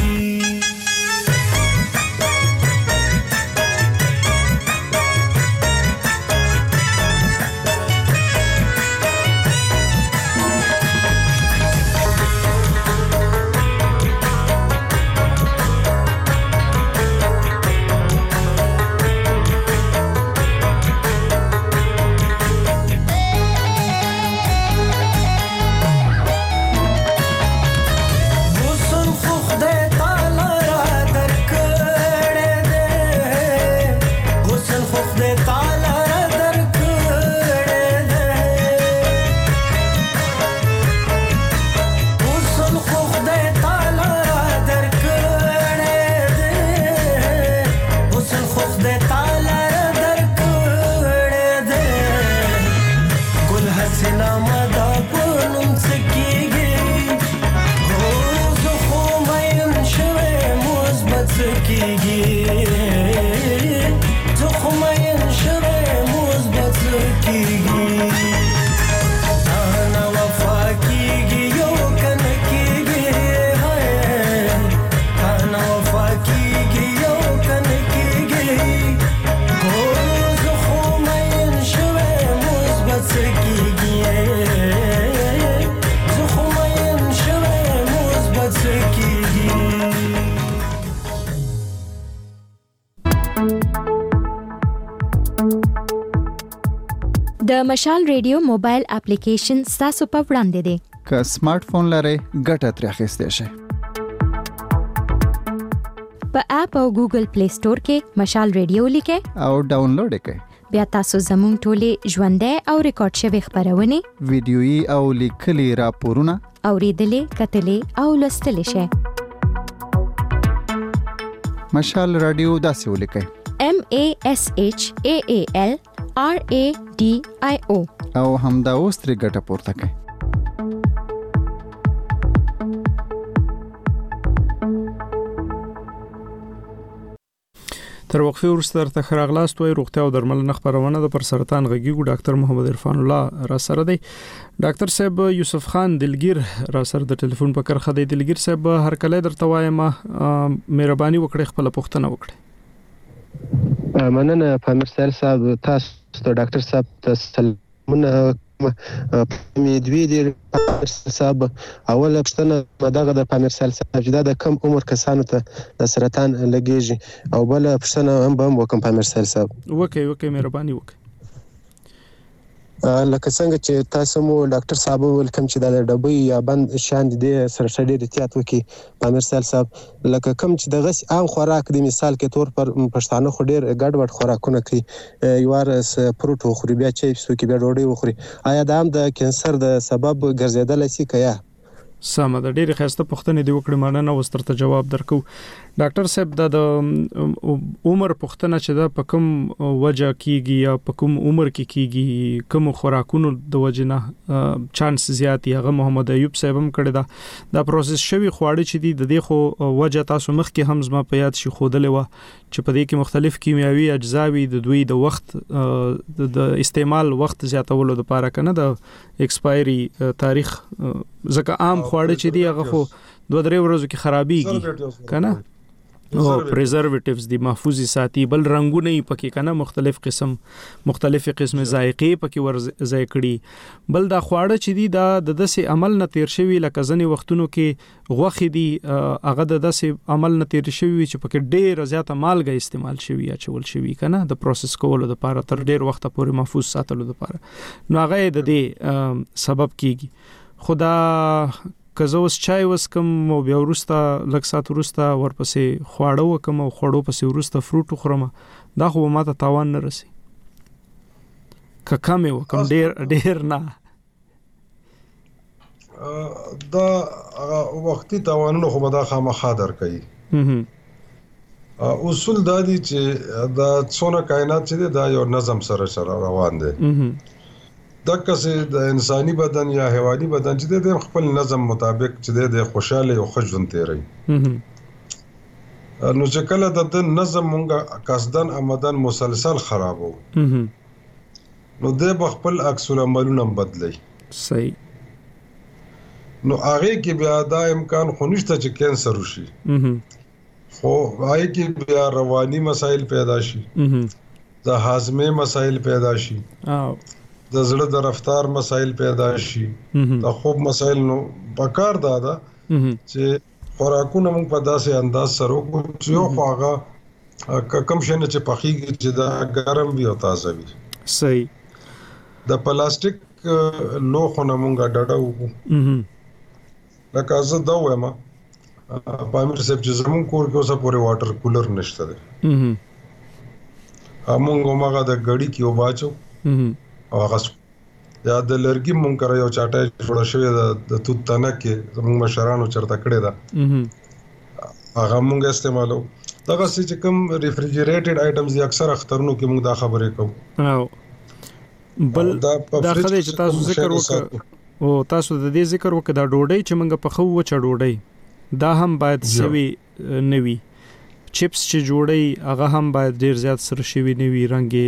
د مشال ریډیو موبایل اپلیکیشن ستاسو په وړاندې دی
که سمارټ فون لرئ ګټه ترې اخیستی شئ
په اپ او ګوګل پلی سٹور کې مشال ریډیو لیکئ
او ډاونلوډ یې کړئ
بیا تاسو زموږ ټولې ژوندۍ او ریکارډ شوي خبرونه
ویډیويي او لیکلي راپورونه
اوریدلې کتلې او لوستلې شئ
مشال رادیو داسې ولیکئ
MASHAALRADIO
او همدا اوس ترې ګټه پورته کړئ
تر وقفه وروسته درته خراغلاست وای روغتیا او درملنه خبرونه د پر سرطان غږیږي ډاکټر محمد عرفان الله را سره دی ډاکټر صاحب یوسف خان دلګیر را سره د ټلیفون په کرخه دی دلګیر صاحب هر کله درته وایم مهرباني وکړئ خپل پوښتنه وکړئ
مننه پامیر صاحب تاسو ته ډاکټر صاحب سلامونه دوی د صاحب اوله پښتنه دغه د پامیر صاحب چې دا د کم عمر کسانو ته د سرطان لګیږي او بل پښتنه هم وکم پامیر صاحب
وکي مهرباني وکړئ
لکه څنګه چې تاسو مو ډاکټر صاحب ولکم چې د ډبې یا بند شاند دي سره شډې احتیاط وکي پامیر صاحب لکه کم چې د غس عام خوراک د مثال کې تور پر پښتانه خو ډیر ګډوډ خوراکونه کوي یوار پروت خوري بیا چیپس وکي بیا ډوډۍ وخوري آیا دا هم د کانسر د سبب ګرځیدل شي کیا
سمه د ډېر خسته پوښتنې دی وکړې مانه وسترته جواب درکو ډاکټر صاحب د عمر پوښتنه چې دا په کوم وجه کیږي یا په کوم عمر کې کیږي کوم خوراکونو د وجنه چانس زیات هغه محمد ایوب صاحب هم کړی دا پروسس شوی خواړه چې دی د دې خو وجه تاسو مخ کې هم زما په یاد شي خودلې و چې په دې کې مختلف کیمیاوي اجزاوي د دوی د وخت د استعمال وخت زیاتولو لپاره کنه د ایکسپایری تاریخ ځکه عام خواړه چې دی هغه خو 2-3 ورځې کې خرابېږي کنه او پریزرویټیوز دی محفوظي ساتي بل رنگونه یې پکې کنه مختلف قسم ذائقې پکې ورځای کړي بل دا خواړه چې دی دا د دسې عمل نه تیر شوی لکه ځنې وختونو کې غوښې دی هغه د دسې عمل نه تیر شوی چې پکې ډېر زیاته مالګه استعمال شوی یا چول شوی کنه د پروسس کولو لپاره تر ډېر وخت پورې محفوظ ساتلو لپاره نو هغه د دې سبب کیږي خدا که زه اوس چای وسکم او بیا وروسته لږ ساعت وروسته ورپسې خواړه وکم او خواړو پسې وروسته فروټ وخورم دا خو ما ته تاوان نه رسي که کم وکم ډیر نه
دا وختي تاوانونه خو مدا خامخا درکې اصول دا دي چې دا څونه کائنات چې دا یو نظم سره روان دي دغه څه د انساني بدن یا حیواني بدن چې د خپل نظم مطابق چې د خوشاله او خوشون تیری نو چې کله د نظم مونږه قصدن آمدن مسلسل خرابو نو د خپل عکس العملونه بدلی.
صحیح.
نو هغه کې بیا دا امکان خو نشته چې کینسر وشي. خو هغه کې بیا رواني مسایل پیدا شي. د هاضمه مسایل پیدا شي. د زړه د رفتار مسایل پیدا شي. د خوب مسایل. نو پکار دا چې خوراکونه موږ په داسې انداز سره وکړو چې یو خو هغه کم شي نه چې پخېږي چې دا ګرم وي او تازه وي.
صحیح.
د پلاستیک لوښونه مونږه ډډه وکړو. لکه زه دا وایم پامیر صاحب چې زمون کور کې اوسه پورې واټر کولر نشته دی. مونږ هغه د غړي کې وباچو او هغه یا د لرګي مونږ کرا یو چاټه جوړه شوې د توت تنه کې زموږ مشرانو چرته کړې ده. هغه مونږ استعمالو. دغه چې کوم ریفریجریټډ آیټمز دي اکثر اخترونو کې مونږ دا خبرې کوو.
بل دا خدای چې تاسو ذکر وکړ او تاسو د دې ذکر وکړ دا ډوډۍ چې موږ په خو وچه ډوډۍ دا هم باید سوي نوي. چپس چې جوړي هغه هم باید ډیر زیات سره شوی نوي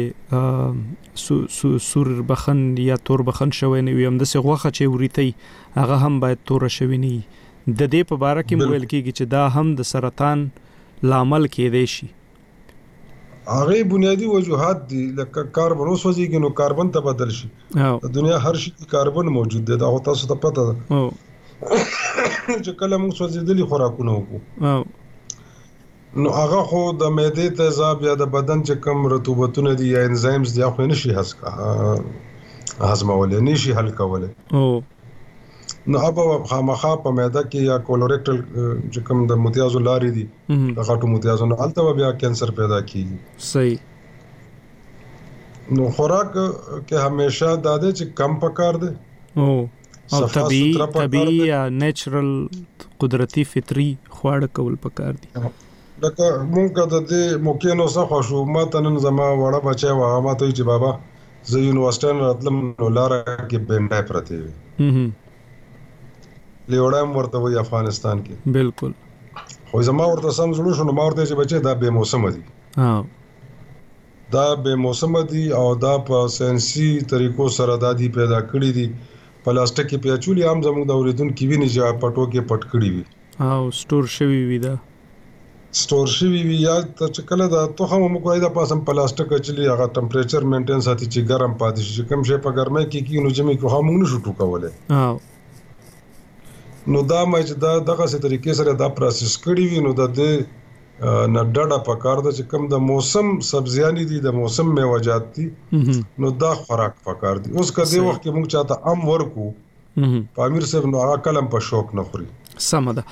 رنګي سور بخن یا تور بخن شوی نوي. هم د سغوخه چې وريتي هغه هم باید تور شوی ني. د دې په اړه کې ویل کېږي چې دا هم د سرطان لامل کېدای شي.
هغه بنیادی وجوهات دي لکه کاربن وسوځيږي نو کاربن ته بدل شي. د دنیا هر شي کې کاربن موجود دی. دا تاسو ته پته ده چې کله موږ سوځېدلي خوراکونه وکړو نو هغه خو د معدې تیزاب یا د بدن چې کم رطوبتونه دي یا انزایمز دي خو نشي هضمولای نشي حل کولای. نو اب خامخا په معده کې یا کولوریکټل چې کوم د متیازو لارې دي د غټو متیازو نه الته بیا کینسر پیدا کیږي.
صحیح.
نو خوراک کې همیشه د دې چې کم پکار دي
او طبيعي یا نیچرل قدرتي فطري خواړه کول پکار دي.
لکه مونږ د دې موکې نو څه خوشو ما تنن زما وړه بچا واه ما ته چې بابا زه یونیورسيټي راتلم نو لاره کې بنډای پرته وي. لیوړم ورته وي افغانستان کې.
بالکل.
خو زما ورته سم زړه شو نو ما ورته چې بچي دا به موسم دي. دا به موسم دي او دا په ساينسي طریقو سره د دې پیدا کړی دي. پلاستیک کې پیاچولي عام زموږ د اوریدون کې ویني چې پټو کې پټ کړی وي
او سٹور شوی وي. دا
سٹور شوی وي یا چې کله دا توخه مو کوي دا پاسم پلاستیک چلی هغه ټمپریچر مینټین ساتي چې ګرم پاتې شي. کوم شي په ګرمۍ کې نو جمع کوه موږ نشو ټوکولای. نو دا مې چې دغه څه طریقې سره دا پروسس کړی وي نو د دې نه ډډه پکار ده چې کوم د موسم سبزیانی دي د موسم میوه‌جات دي نو دا خوراک پکار دي. اوس کدی وخت کې موږ چاته ام ورکو پامیر صاحب نو هغه کلم په شوق نه خوري.
سم ده.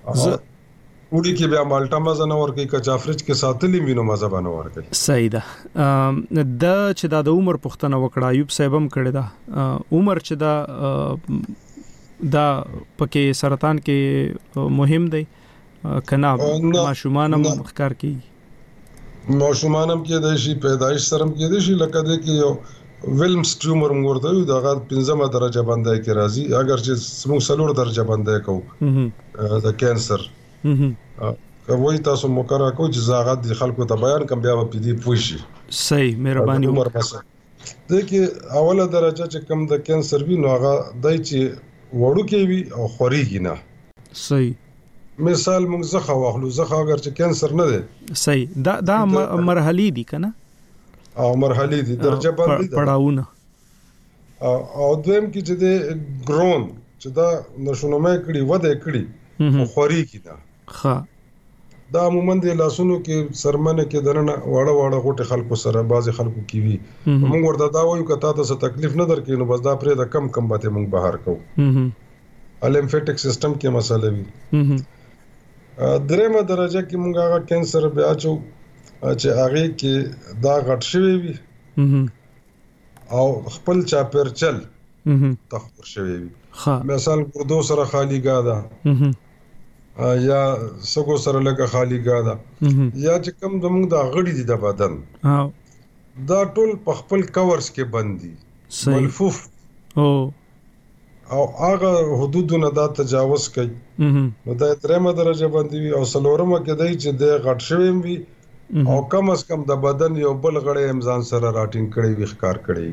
وړي کې بیا مالټا مزه نه ورکي کچا فرج کې ساتلې مينو مزه باندې ورکي.
صحیح ده. د چې د عمر پښتنه وکړه ایوب صاحب هم کړی دا عمر چې دا پکې سرطان کې مهم دی کنا ماشومان هم ښکار کوي.
ماشومان هم کې د شي پیدایش سره کې د شي لکه د کې یو ویلمز ټیومر موږ ورته دا غا 15 درجه باندې کې راځي اگر چې موږ 4 درجه باندې کوو د کینسر کوي تاسو مقرره کوئ چې زاغت د خلکو ته بیان کوم بیا په دې پوښي.
صحیح. مهرباني
عمر مثلا د کې اوله درجه چې کم د کینسر وی نو هغه دای چې وړو کې وي او خوريږي نه.
صحیح.
مثال موږ زخه واخلو زخه اگر چې کینسر نه دی.
صحیح. دا مرحلي دي کنه
او مرحلي دي درجه باندې
پړاوونه
او دویم کې چې د ګرون چې دا نشونمه کړي وده کړي خوريږي نه.
ښه.
دا عموما د لاسونو کې سرمنه کې درنه واړه غوټه خلکو سره بعضي خلکو کې وي. موږ ورته دا وایو کته ته تکلیف نه درکې نو بس دا پرې د کم باته موږ بهر کوو. لیمفیټک سیستم کې مسله وي. درېمه درجه کې موږ هغه کینسر بیا چې هغه کې دا غټ شوی وي او خپل چاپیرچل تخور شوی وي. مثال ګردو سره خالی گاده یا سګو سره لګه خالی گاده یا چې کوم زموږ د غړي دي د بدن دا ټول په خپل کورس کې بندي ملفوف او هغه حدودونه دا تجاوز کوي نو دا درېمه درجه باندې وي او سلورمه کې دی چې د غټ شوی وي او کم از کم د بدن یو بل غړی امزان سره راټینګ کړي وي ښکار کړي.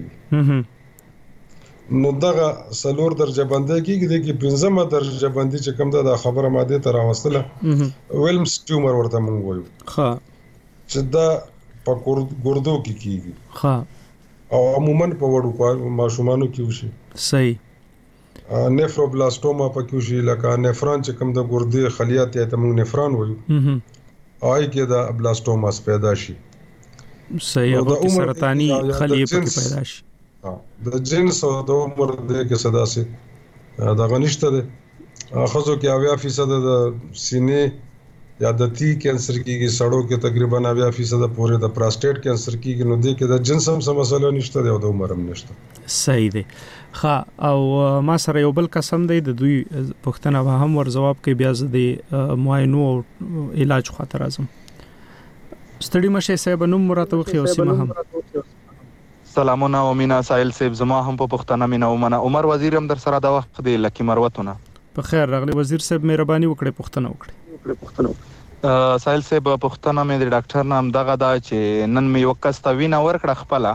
نو دغه سلور درجه بندي کېږي د 15مه درجه بندي چې کوم د خبره ماده تر راوستله ویلمز ټیومر ورته مونږ وایو چې دا په ګردو کې کېږي او عموما په وړو ماشومانو کې وشي.
صحیح.
نیفروبلاستوما پکې وشي لکه نفران چې کوم د ګردې خلیات ته موږ نفران وایو آی کې دا بلاستوماس پیدا شي.
صحیح. او د سرطاني خلیې پکې پیدا شي.
د جنس او د عمر د کې صدا سي دا غنښت ده. خزو کې 80% د سینې یا د تی کینسر کېږي، سړو کې تقریبا 80% پورې د پراسټیټ کینسر کېږي. نو دې کې د جنس هم څه مسله نشته او د عمر هم نشته.
صحیح دی. ها او ما سره یو بل قسم دی د دوی پښتنه به هم ور جواب کوي بیا د معاینو او علاج خاطر اعظم. ستړي مشه صاحب نوم مراتب خو سیمه هم
سلامونه او مینا سایل صاحب زما هم په پښتنه مینا ومنه. عمر وزیر هم در سره دا وخت دی لکی مروتونه.
په خیر راغلی وزیر صاحب، مهرباني وکړئ پښتنه وکړئ.
سایل صاحب پښتنه مې د ډاکټر نام دغه دا چې نن مې وکسته وینا ورکړه خپل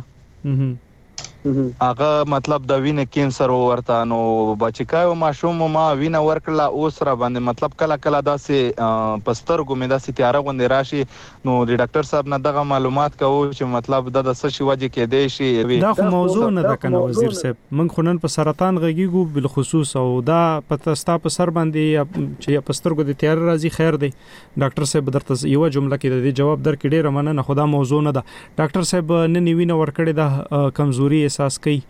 هغه مطلب د وینې کینسر ورته نو بچکایو ماشوم ما وینه ورکړه اوس را باندې مطلب کله کله داسې پسترګو مې داسې تیاره غوندې راشي. نو د ډاکټر صاحب نه دغه معلومات کوو چې مطلب د څه شي وجه کې دی شي.
دا خو موضوع نه ده کنه وزیر صاحب، موږ خو نن په سرطان غږیږو بل خصوص او دا پته ستا په سر باندې چې پسترګو د تیاره راځي. خیر دی ډاکټر صاحب درته یو جمله کې د جواب درکې ډیره مننه. خدا موضوع نه ده. ډاکټر صاحب نن وینه ورکړې د کمزوري احساس کوي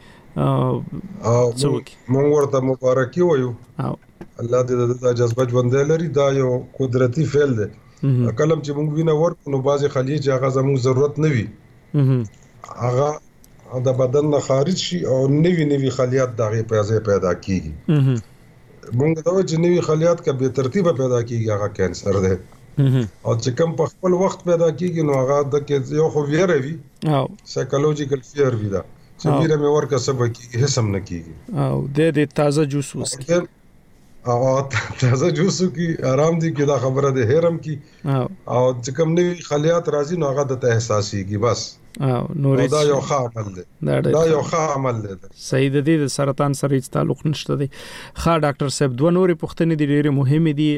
مونږ ورته مبارکي وایو. الله دې د جذبه ژوندۍ لري. دا یو قدرتي فعل دی. کلم چې مونږ وینه ورکو نو بعضې خلیې چې هغه زموږ ضرورت نه وي هغه د بدن نه خارج شي او نوي خلیات د هغې په ځای پیدا کېږي. مونږ دا وایو چې نوي خلیات که بې ترتیبه پیدا کېږي هغه کینسر دی. او چې کوم په خپل وخت پیدا کېږي نو هغه د یو خو ویره وي، سایکولوژیکل فیر وي دا چې ویره مې ورکه سبا کېږي هیڅ هم نه کېږي.
او د تازه جوس وسکي
او تازه جوس کی آرام دي کې دا خبره ده هرم کی او چې کوم نوي خلیات راځي نو هغه د احساسيږي بس.
نو
دا یو ښه عمل دی. دا یو ښه عمل دی.
صحیح د دې سرطان سره هیڅ تعلق نشته دی. ښه ډاکټر صاحب دوه نورې پوښتنې دي ډېرې مهمې دي.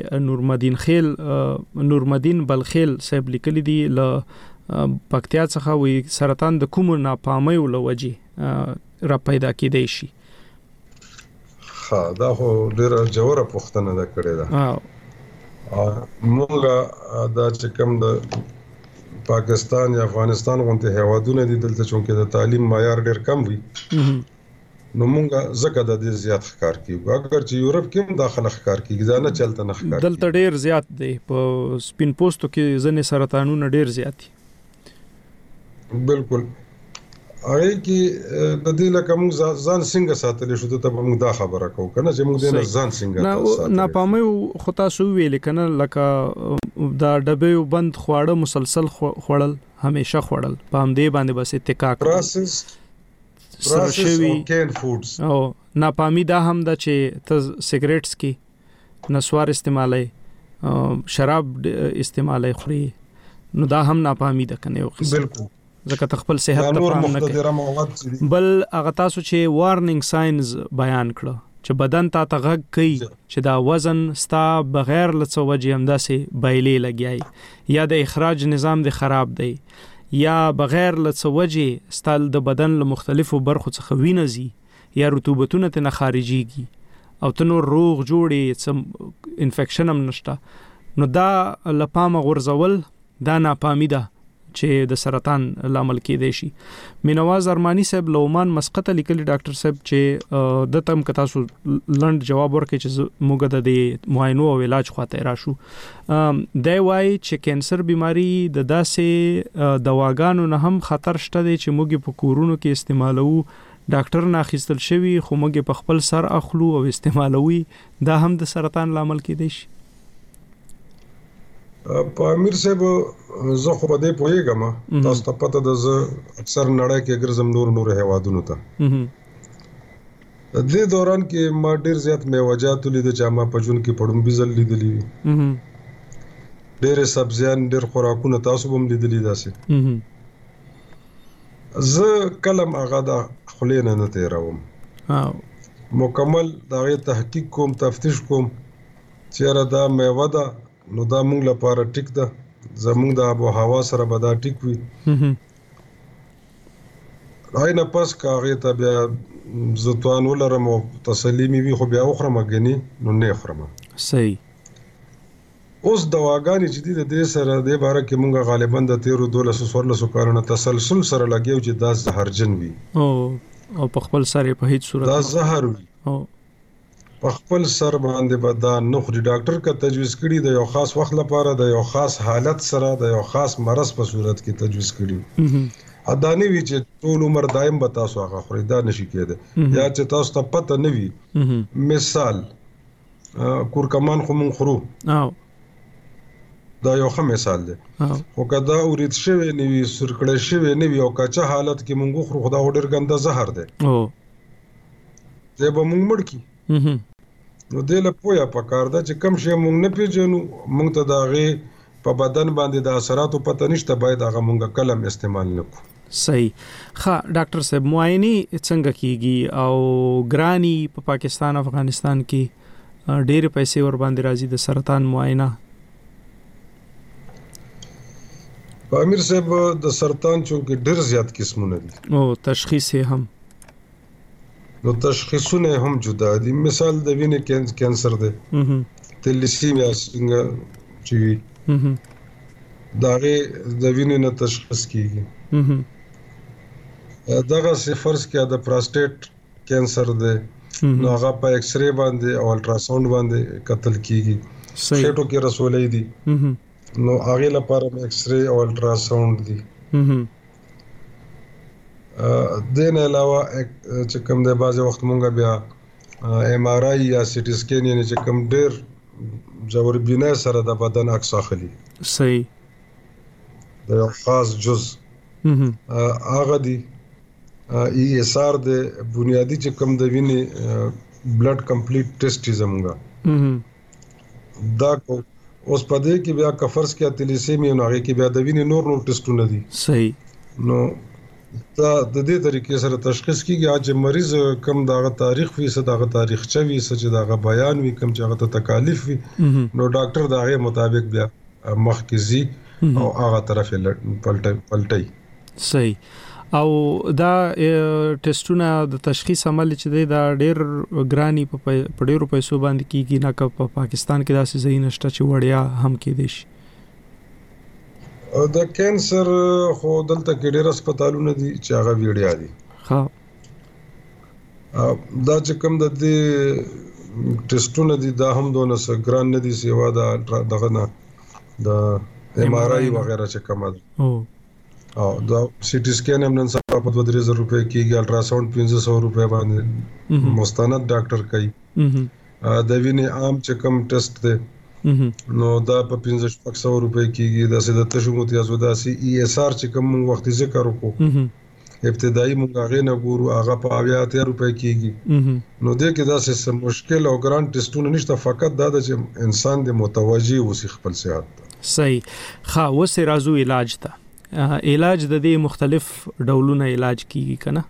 نورمدین بلخیل صاحب لیکلي دي له پکتیا څخه وي سرطان د کوم ناپامۍ لوجې را پیدا کېدای شي.
دا خو ډېره جوړه پوښتنه ده کړې ده. موږ دا چې کوم د پاکستان یا افغانستان غونډه هیوادونه دي دلته چې د تعلیم معیار ډېر کم وي نو موږ زکه د دې زیات ښکار کیږي. اگر چې یورپ کې هم داخله ښکار کیږي دا نه چلته نه ښکار.
دلته ډېر زیات دی. په سپین پوسټو کې ځنې سرطانونه ډېر زیات دي.
بالکل. هغه کې د دې لکه موږ ځان څنګه ساتلی شو ته موږ دا خبره کوو کنه چې موږ دې ځان څنګه ساتلی.
ناپامۍ خو تاسو ویل کنه لکه دا ډبې بند خواړه مسلسل خوړل همیشه خوړل په همدې باندې بس اتکا
پروسس او کین فودز.
او ناپامي دا هم دا چې ته سیګریټس کې نسوار استعمالای شراب استعمالای خوري نو دا هم ناپامي ده کنه یو قسم.
بالکل.
ځکه خپل صحت ته پام نه کوي. بل هغه تاسو چې وارنینګ ساينز بیان کړو چې بدن ته غږ کوي چې دا وزن ستا بغیر لڅ وجه هم داسې بایلې لګیای یا د اخراج نظام د خراب دی یا بغیر لڅ وجه ستل د بدن له مختلفو برخو څخه وینځي یا رطوبتونه ته نه خارجيږي او ته نور روغ جوړي سم انفیکشن هم نشته نو دا لپامه غورځول دا ناپامي ده چې د سرطان لامل کېدای شي. مینواز ارمانی صاحب لومان مسقط لیکلي ډاکټر صاحب چې د تم کتا سو لند جواب ورکړي چې موږ د معاینو او علاج خواته راشو. دی وای چې کینسر بیماری د داسې دواګانو نه هم خطر شته دی چې موږ په کورونو کې استعمالو ډاکټر نه اخیستل شوی خو موږ په خپل سر اخلو او استعمالوي دا هم د سرطان لامل کېدای شي.
په امیر صاحب زه خو بده پوهیږم تاسو ته پته ده زه اکثر نړۍ کې ګرځم نور هیوادونو ته. د دوران کې ما ډیر زیات میوجات لیدل چې ما په جون کې پړم بيزل لیدلې ډېر سبزیان ډېر خوراکونه تاسو هم لیدلی داسې زه کلم هغه د خلینه نه تیروم مکمل دغه تحقیق کوم تفتیش کوم چیرې دا میوه ده نو دا موږ لپاره ټیک ده زموږ د آب و هوا سره به دا ټیک وي راینه پس که هغې ته بیا زه توان ولرم او تسلي مې وي خو بیا وخورم ګنې نو نه خورم
صحیح
اوس دواګانې چې دي د دې سره د باره کې مونږ غالبا د 13-14 کارونه تسلسل سره لګیو چې دا زهرجن وي
او په خپل سره په هیڅ صورت
دا زهر وي په خپل سر باندې به دا نه خوري ډاکټر کا تجویز کړي د یو خاص وخت لپاره د یو خاص حالت سره د یو خاص مرض په صورت کې تجویز کړي ادانه وی چې ټول عمر دائم به تاسو هغه خوري دا نشي کېده یا چې تاسو ته پته نه وي مثال کورکمان خو مون خورو دا یو ښه مثال دی خو که دا اورید شوی نه وي سرکړی شوی نه وي او کچه حالت کې مونږ خورو خو دا ډېر ګنده زهر دی دی به مونږ مړ کي نو دې له پوهه پکار ده چې کم شی مونږ نه پیژنو مونږ ته د هغې په بدن باندې د اثراتو پته نشته باید هغه مونږ کلم استعمال نه کړو
صحیح ښه ډاکټر صاحب معاینې څنګه کیږي او ګرانی په پاکستان افغانستان کې ډېر پیسې ور باندې راځي د سرطان معاینه
امیر صاحب د سرطان چونکه ډېر زیات قسمونه دي
او تشخیص هم
نو تشخیصونه هم جدا دي مثال د وینې کینسر دی تلیسیمیا څنګه چې داغه د وینې نه تشخیص کیږي دغه فرض کې د پروستات کینسر دی نو هغه په ایکس ری باندې او الټراساوند باندې قتل کیږي خېټو کې رسولې دي نو هغه لپاره ایکس ری او الټراساوند دي دین علاوه چې کوم د بعضي وخت مونږ بیا ایم آر آی یا سی ټی سکین یعنی چې کوم ډېر جوړ بینه سره د بدن عکس اخلي
صحیح
د یو خاص جز هغه دی ای اس آر د بنیادی چې کوم د وینې بلډ کمپلیټ ټیسټ زمونږه دا کو اوس په دې کې بیا کفرس کې تلیسیمیا نو هغه کې بیا د وینې نور ټیسټونه دي
صحیح
نو دا د دې طریقې سره تشخیص کیږي چې مریض کم داغه تاریخ وي څه داغه تاریخ چوي څه چې داغه بیان وي کم چې هغه ته تکالیف وي نو ډاکټر داغه مطابق بیا مخکزي او هغه طرف پلټي
صحیح او دا ټیسټونه د تشخیص عمل چې دا ډېر ګرانی په ډېرو پیسو باندې کیږي نه که په پاکستان کې داسې ځای نشته چې وړیا هم کېدی شي
د کینسر خو دلته کې ډېر هسپتالونه دي چې هغه ویډیا دي
ها
دا چې کوم د دې ټیسټونه دي دا هم دونه ګران نه دي سیوا دغه نه د ایم آر آی وغیرہ چې کوم ده او دا سی ټی سکین هم نن سبا په 2000 روپے کېږي الټراساوند 1500 روپے باندې مستند ډاکټر کوي د وینې عام چې کوم ټیسټ ده نو دا په 1500 روپے کېږي دا سید تشو متیازو دا سی ای اس آر چې کوم وخت ذکر وکړو ابتدایي موږ هغه نه ګورو هغه په 80 روپے کېږي نو دې کې دا څه مشکل او ګران ټیسټونه نشته فقط دا چې انسان د متوجي وسی خپل صحت
صحیح ښه وسه رازو علاج ته علاج د دې مختلف ډولونه علاج کیږي کنه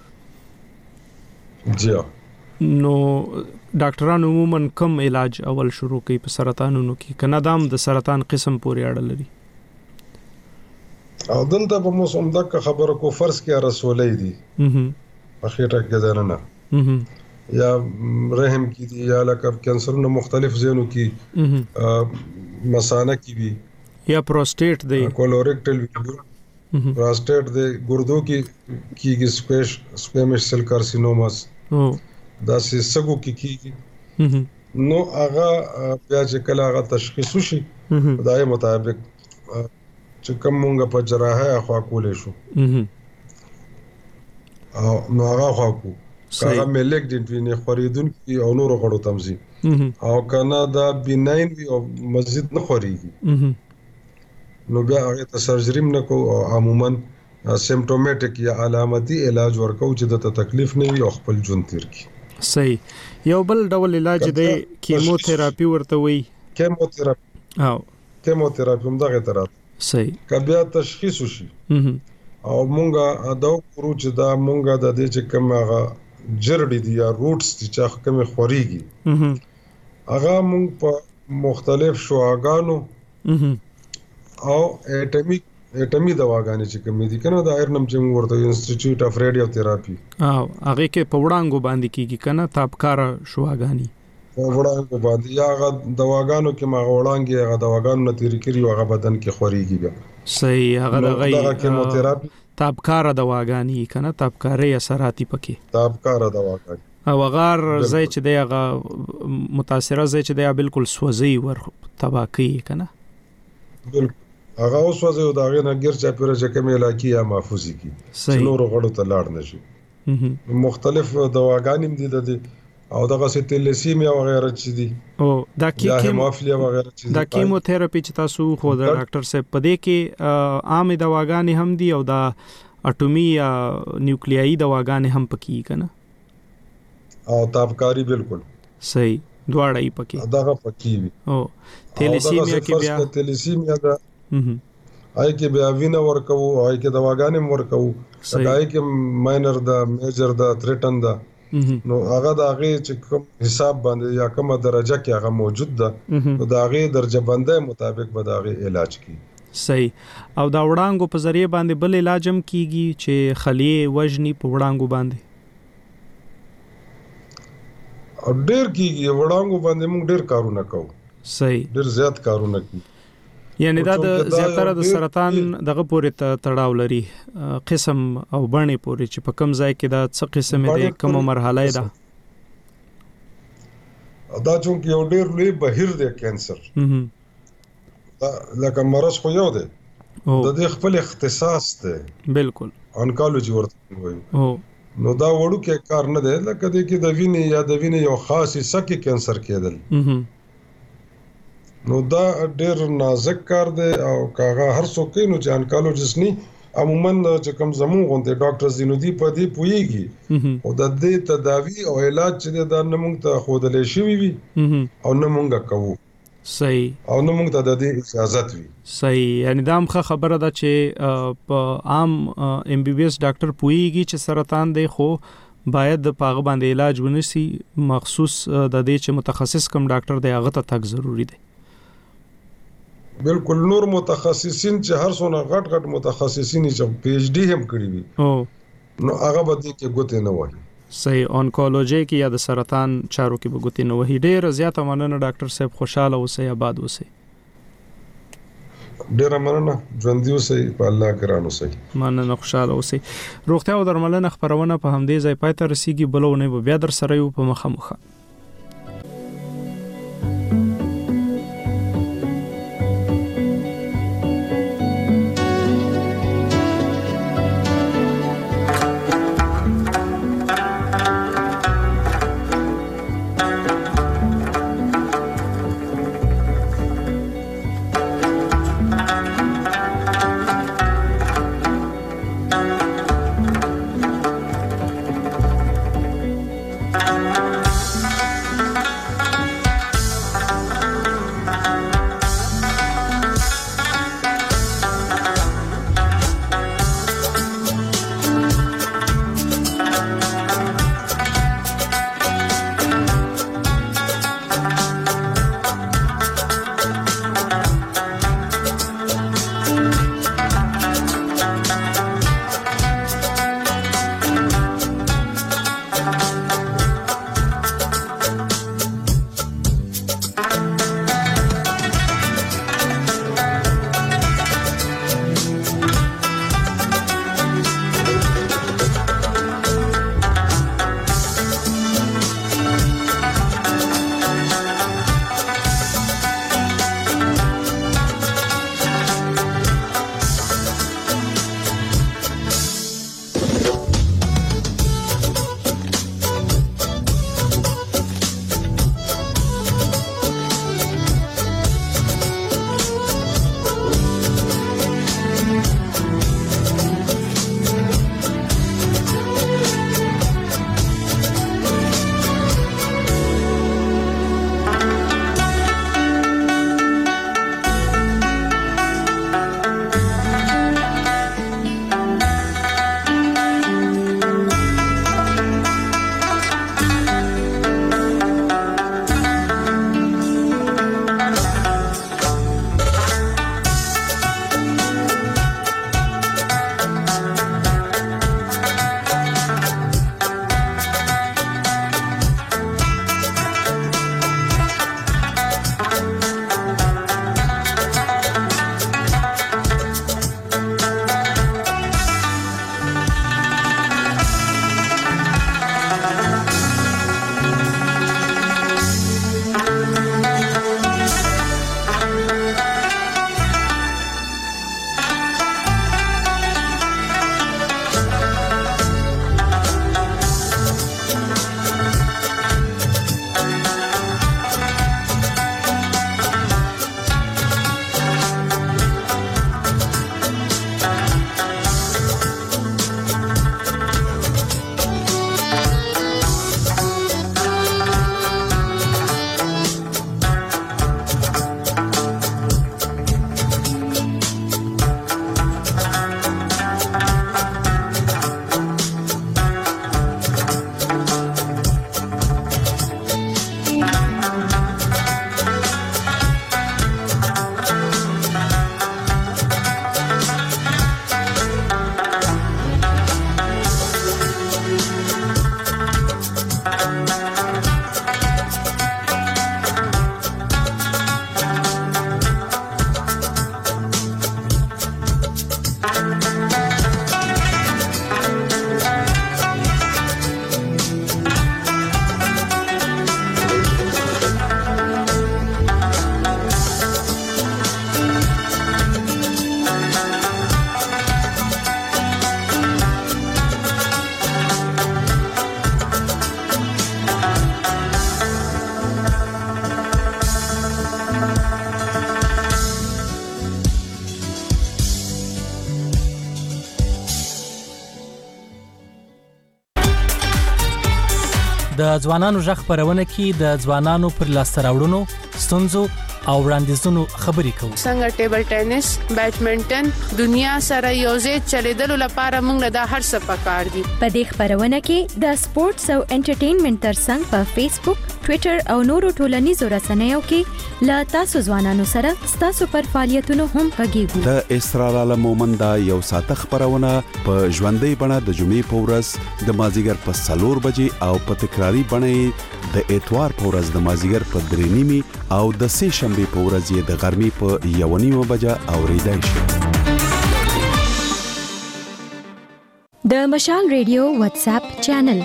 جی
نو ډاکټرانو عموما کم علاج اول شروع کوي په سرطانونو کې کنه دام د سرطان قسم پورې اړه لري
او دلته په موسم دغه خبره کو فرض کې رسولې دي په خېټه کې درنه یا رحم کې دي یا لکه کینسرونو مختلف ځینو کې مثانه کې وي
یا پروستات دی
کولوریکټل پروستات دی ګردو کې سکویمش سیل کارسینوماس دا سګو کې کیږي نو هغه بیا چې کله هغه تشخیص شي دای مطابق چې کوم موږ په جراحه اخوا کولې شو او نو هغه خوا کو هغه ملک د وینې خوريدون کی او نور غړو تمزي او کنه دا بیناین وی او مزید نه خوريږي نو بیا هغه ته سرجری نه کو او عموما سیمپټومټیک یا علامتي علاج ورکو چې د تکلیف نه وي او خپل ژوند تیر کی
صحیح یو بل ډول علاج دی کیموتراپي ورته وي
کیموتراپي
او
کیموتراپي هم دغه ترات
صحیح
کبیا تشخیص وشي او مونږه دا کورو چې دا مونږه د دې چې کوم هغه جرړې دي یا روټس دي چې کوم خوريږي هغه مونږ په مختلف شواګانو او اټمی دواګانې چې کوم دي کنه د ایرنم چې موږ ورته انسټیټیوټ اف ریډیو تھراپي
هغه کې په وړاندو باندې کیږي کنه تابکار شواګانی
په وړاندو باندې یا هغه دواګانو کې ما وړاندې هغه دواګانو نتیری کړی هغه بدن کې خوريږي بیا
صحیح هغه
دغه کیموتراپي
تابکار دواګانی کنه تابکاري اثراتي پکې
تابکار دواګانی
او غار زای چې دی هغه متاثره زای چې دی بالکل سوځي ور تباکی کنه
بالکل هغه اوس وځي او دا غنه ګر چا پیره چې کوم علاقې یا محفوظي کی نور غړو ته لاړ نشي مختلف دواګانې دي د او دغه ستلسیمیا وغیرہ چې دي
او دا
هیموفیلیا وغیرہ چې
دا کیموتراپي چې تاسو خو د ډاکټر صاحب په دې کې عام دواګانې هم دي او دا اټومي یا نیوکلیایي دواګانې هم پکې کنه
او تابکاری بالکل
صحیح دواړه یې پکې
دغه پکې وي
او تلسیمیا کې بیا
تلسیمیا دا آی کې بیا وینا ورکو آی کې دواګانې ورکو آی کې ماینر دا میجر دا تریټن دا نو هغه د هغه چې کوم حساب باندې یا کومه درجه کې هغه موجود ده نو د هغه درجه باندې مطابق به د هغه علاج کی
صحیح او دا وړانګو په ذریعہ باندې بل علاجم کیږي چې خلیه وجنی په وړانګو باندې
او ډیر کیږي وړانګو باندې موږ ډیر کارونه کوو
صحیح
ډیر زیات کارونه کوو
یعنی دا د زیاتره د سرطان دغه پورې تړاو لري قسم او بڼې پورې چې په کوم ځای کې دا څه قسمه ده کومه مرحله ده
دا چې یو ډیر لوی بهیر دی کانسر دا لکه مرض خو یو دی د دې خپل اختصاص دی
بالکل
انکالوجي ورته وایي نو دا وړو کې کار نه دی لکه د کې د وینې یا د وینې یو خاص حصہ کې کانسر کېدل نو دا ډېر نازک کار دی او کاغه هر څوک نو چې انکالوجیست ني عموما چې کوم زمون غونډه ډاکټر زینو دی په دې پويږي او د دې تداوی او علاج چې دا نمونږ ته خودلې شوی وي او نمونږ کوو
صحیح
او نمونږ ته د دې اجازه وي
صحیح یعنی دا هم خبره ده چې په عام ام بي بي اس ډاکټر پويږي چې سرطان دی خو باید د پاغه باندې علاج ونسي مخصوص د دې چې متخصص کوم ډاکټر دی هغه ته تک ضروری دی
بالکل نور متخصصین چې هر څونه غټ متخصصین چې پی ایچ ډی هم کړی وي نو هغه به دې کې ګوتې نه وایي
صحیح انکولوژي کې یا د سرطان چارو کې به ګوتې نه وایي ډېر زیاته مننه ډاکټر صاحب خوشاله اوسئ آباد اوسئ
ډېر مننه ژوند اوسئ په الله ګران اوسئ
مننه خوشاله اوسئ روغتیا او درملنه خبرونه په همدې ځای پای ته رسیدي بلونه به بیا در سره یو په مخه
د ځوانانو ژغ خبرونه کې د ځوانانو پر لاسته راوړنو ستونزو او وړاندیزونو خبرې کوو.
څنګه ټیبل ټینس، بیډمنټن دنیا سره یوځای چلیدلو لپاره موږ له دا هر څه پکار دي.
په دې خبرونه کې د سپورتس او انټرټینمنټ ترڅنګ په فیسبوک، ټوئیټر او نورو ټولنیزو رسنیو کې لا تاسو ځوانانو سره تاسو پر فعالیتونو هم غږیږو.
د اسرار عالم مومندا یو ساته خبرونه په ژوندۍ بڼه د جمعې په ورځ د مازیګر په 4 بجې او په تکراری بڼه د اتوار په ورځ د مازیګر په 3:30 او د سه شنبه په ورځ د غرمې په 1:30 بجې اوریدای شي.
د مشال ریډیو واتس اپ چینل.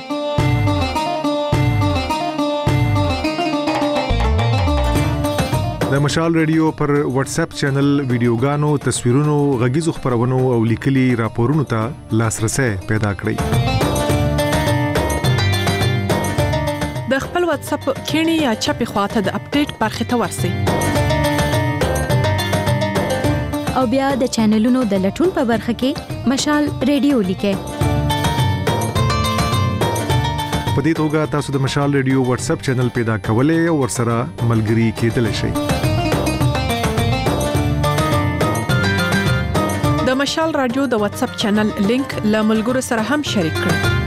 د مشال ریډیو پر واتس اپ چینل ویډیوګانو، تصویرونو، غږیزو خبرونو او لیکلي راپورونو ته لاسرسي پیدا کړئ.
د خپل واتس اپ کینی یا چپی خواته د اپډیټ برخه ته ورسئ.
او بیا د چینلونو د لټون په برخه کې مشال ریډیو لیکئ.
په دې توګه تاسو د مشال ریډیو واتس اپ چینل پیدا کولای او ورسره ملګري کېدلی شئ.
د مشال رادیو د واتس اپ چینل لینک له ملګرو سره هم شریک کړئ.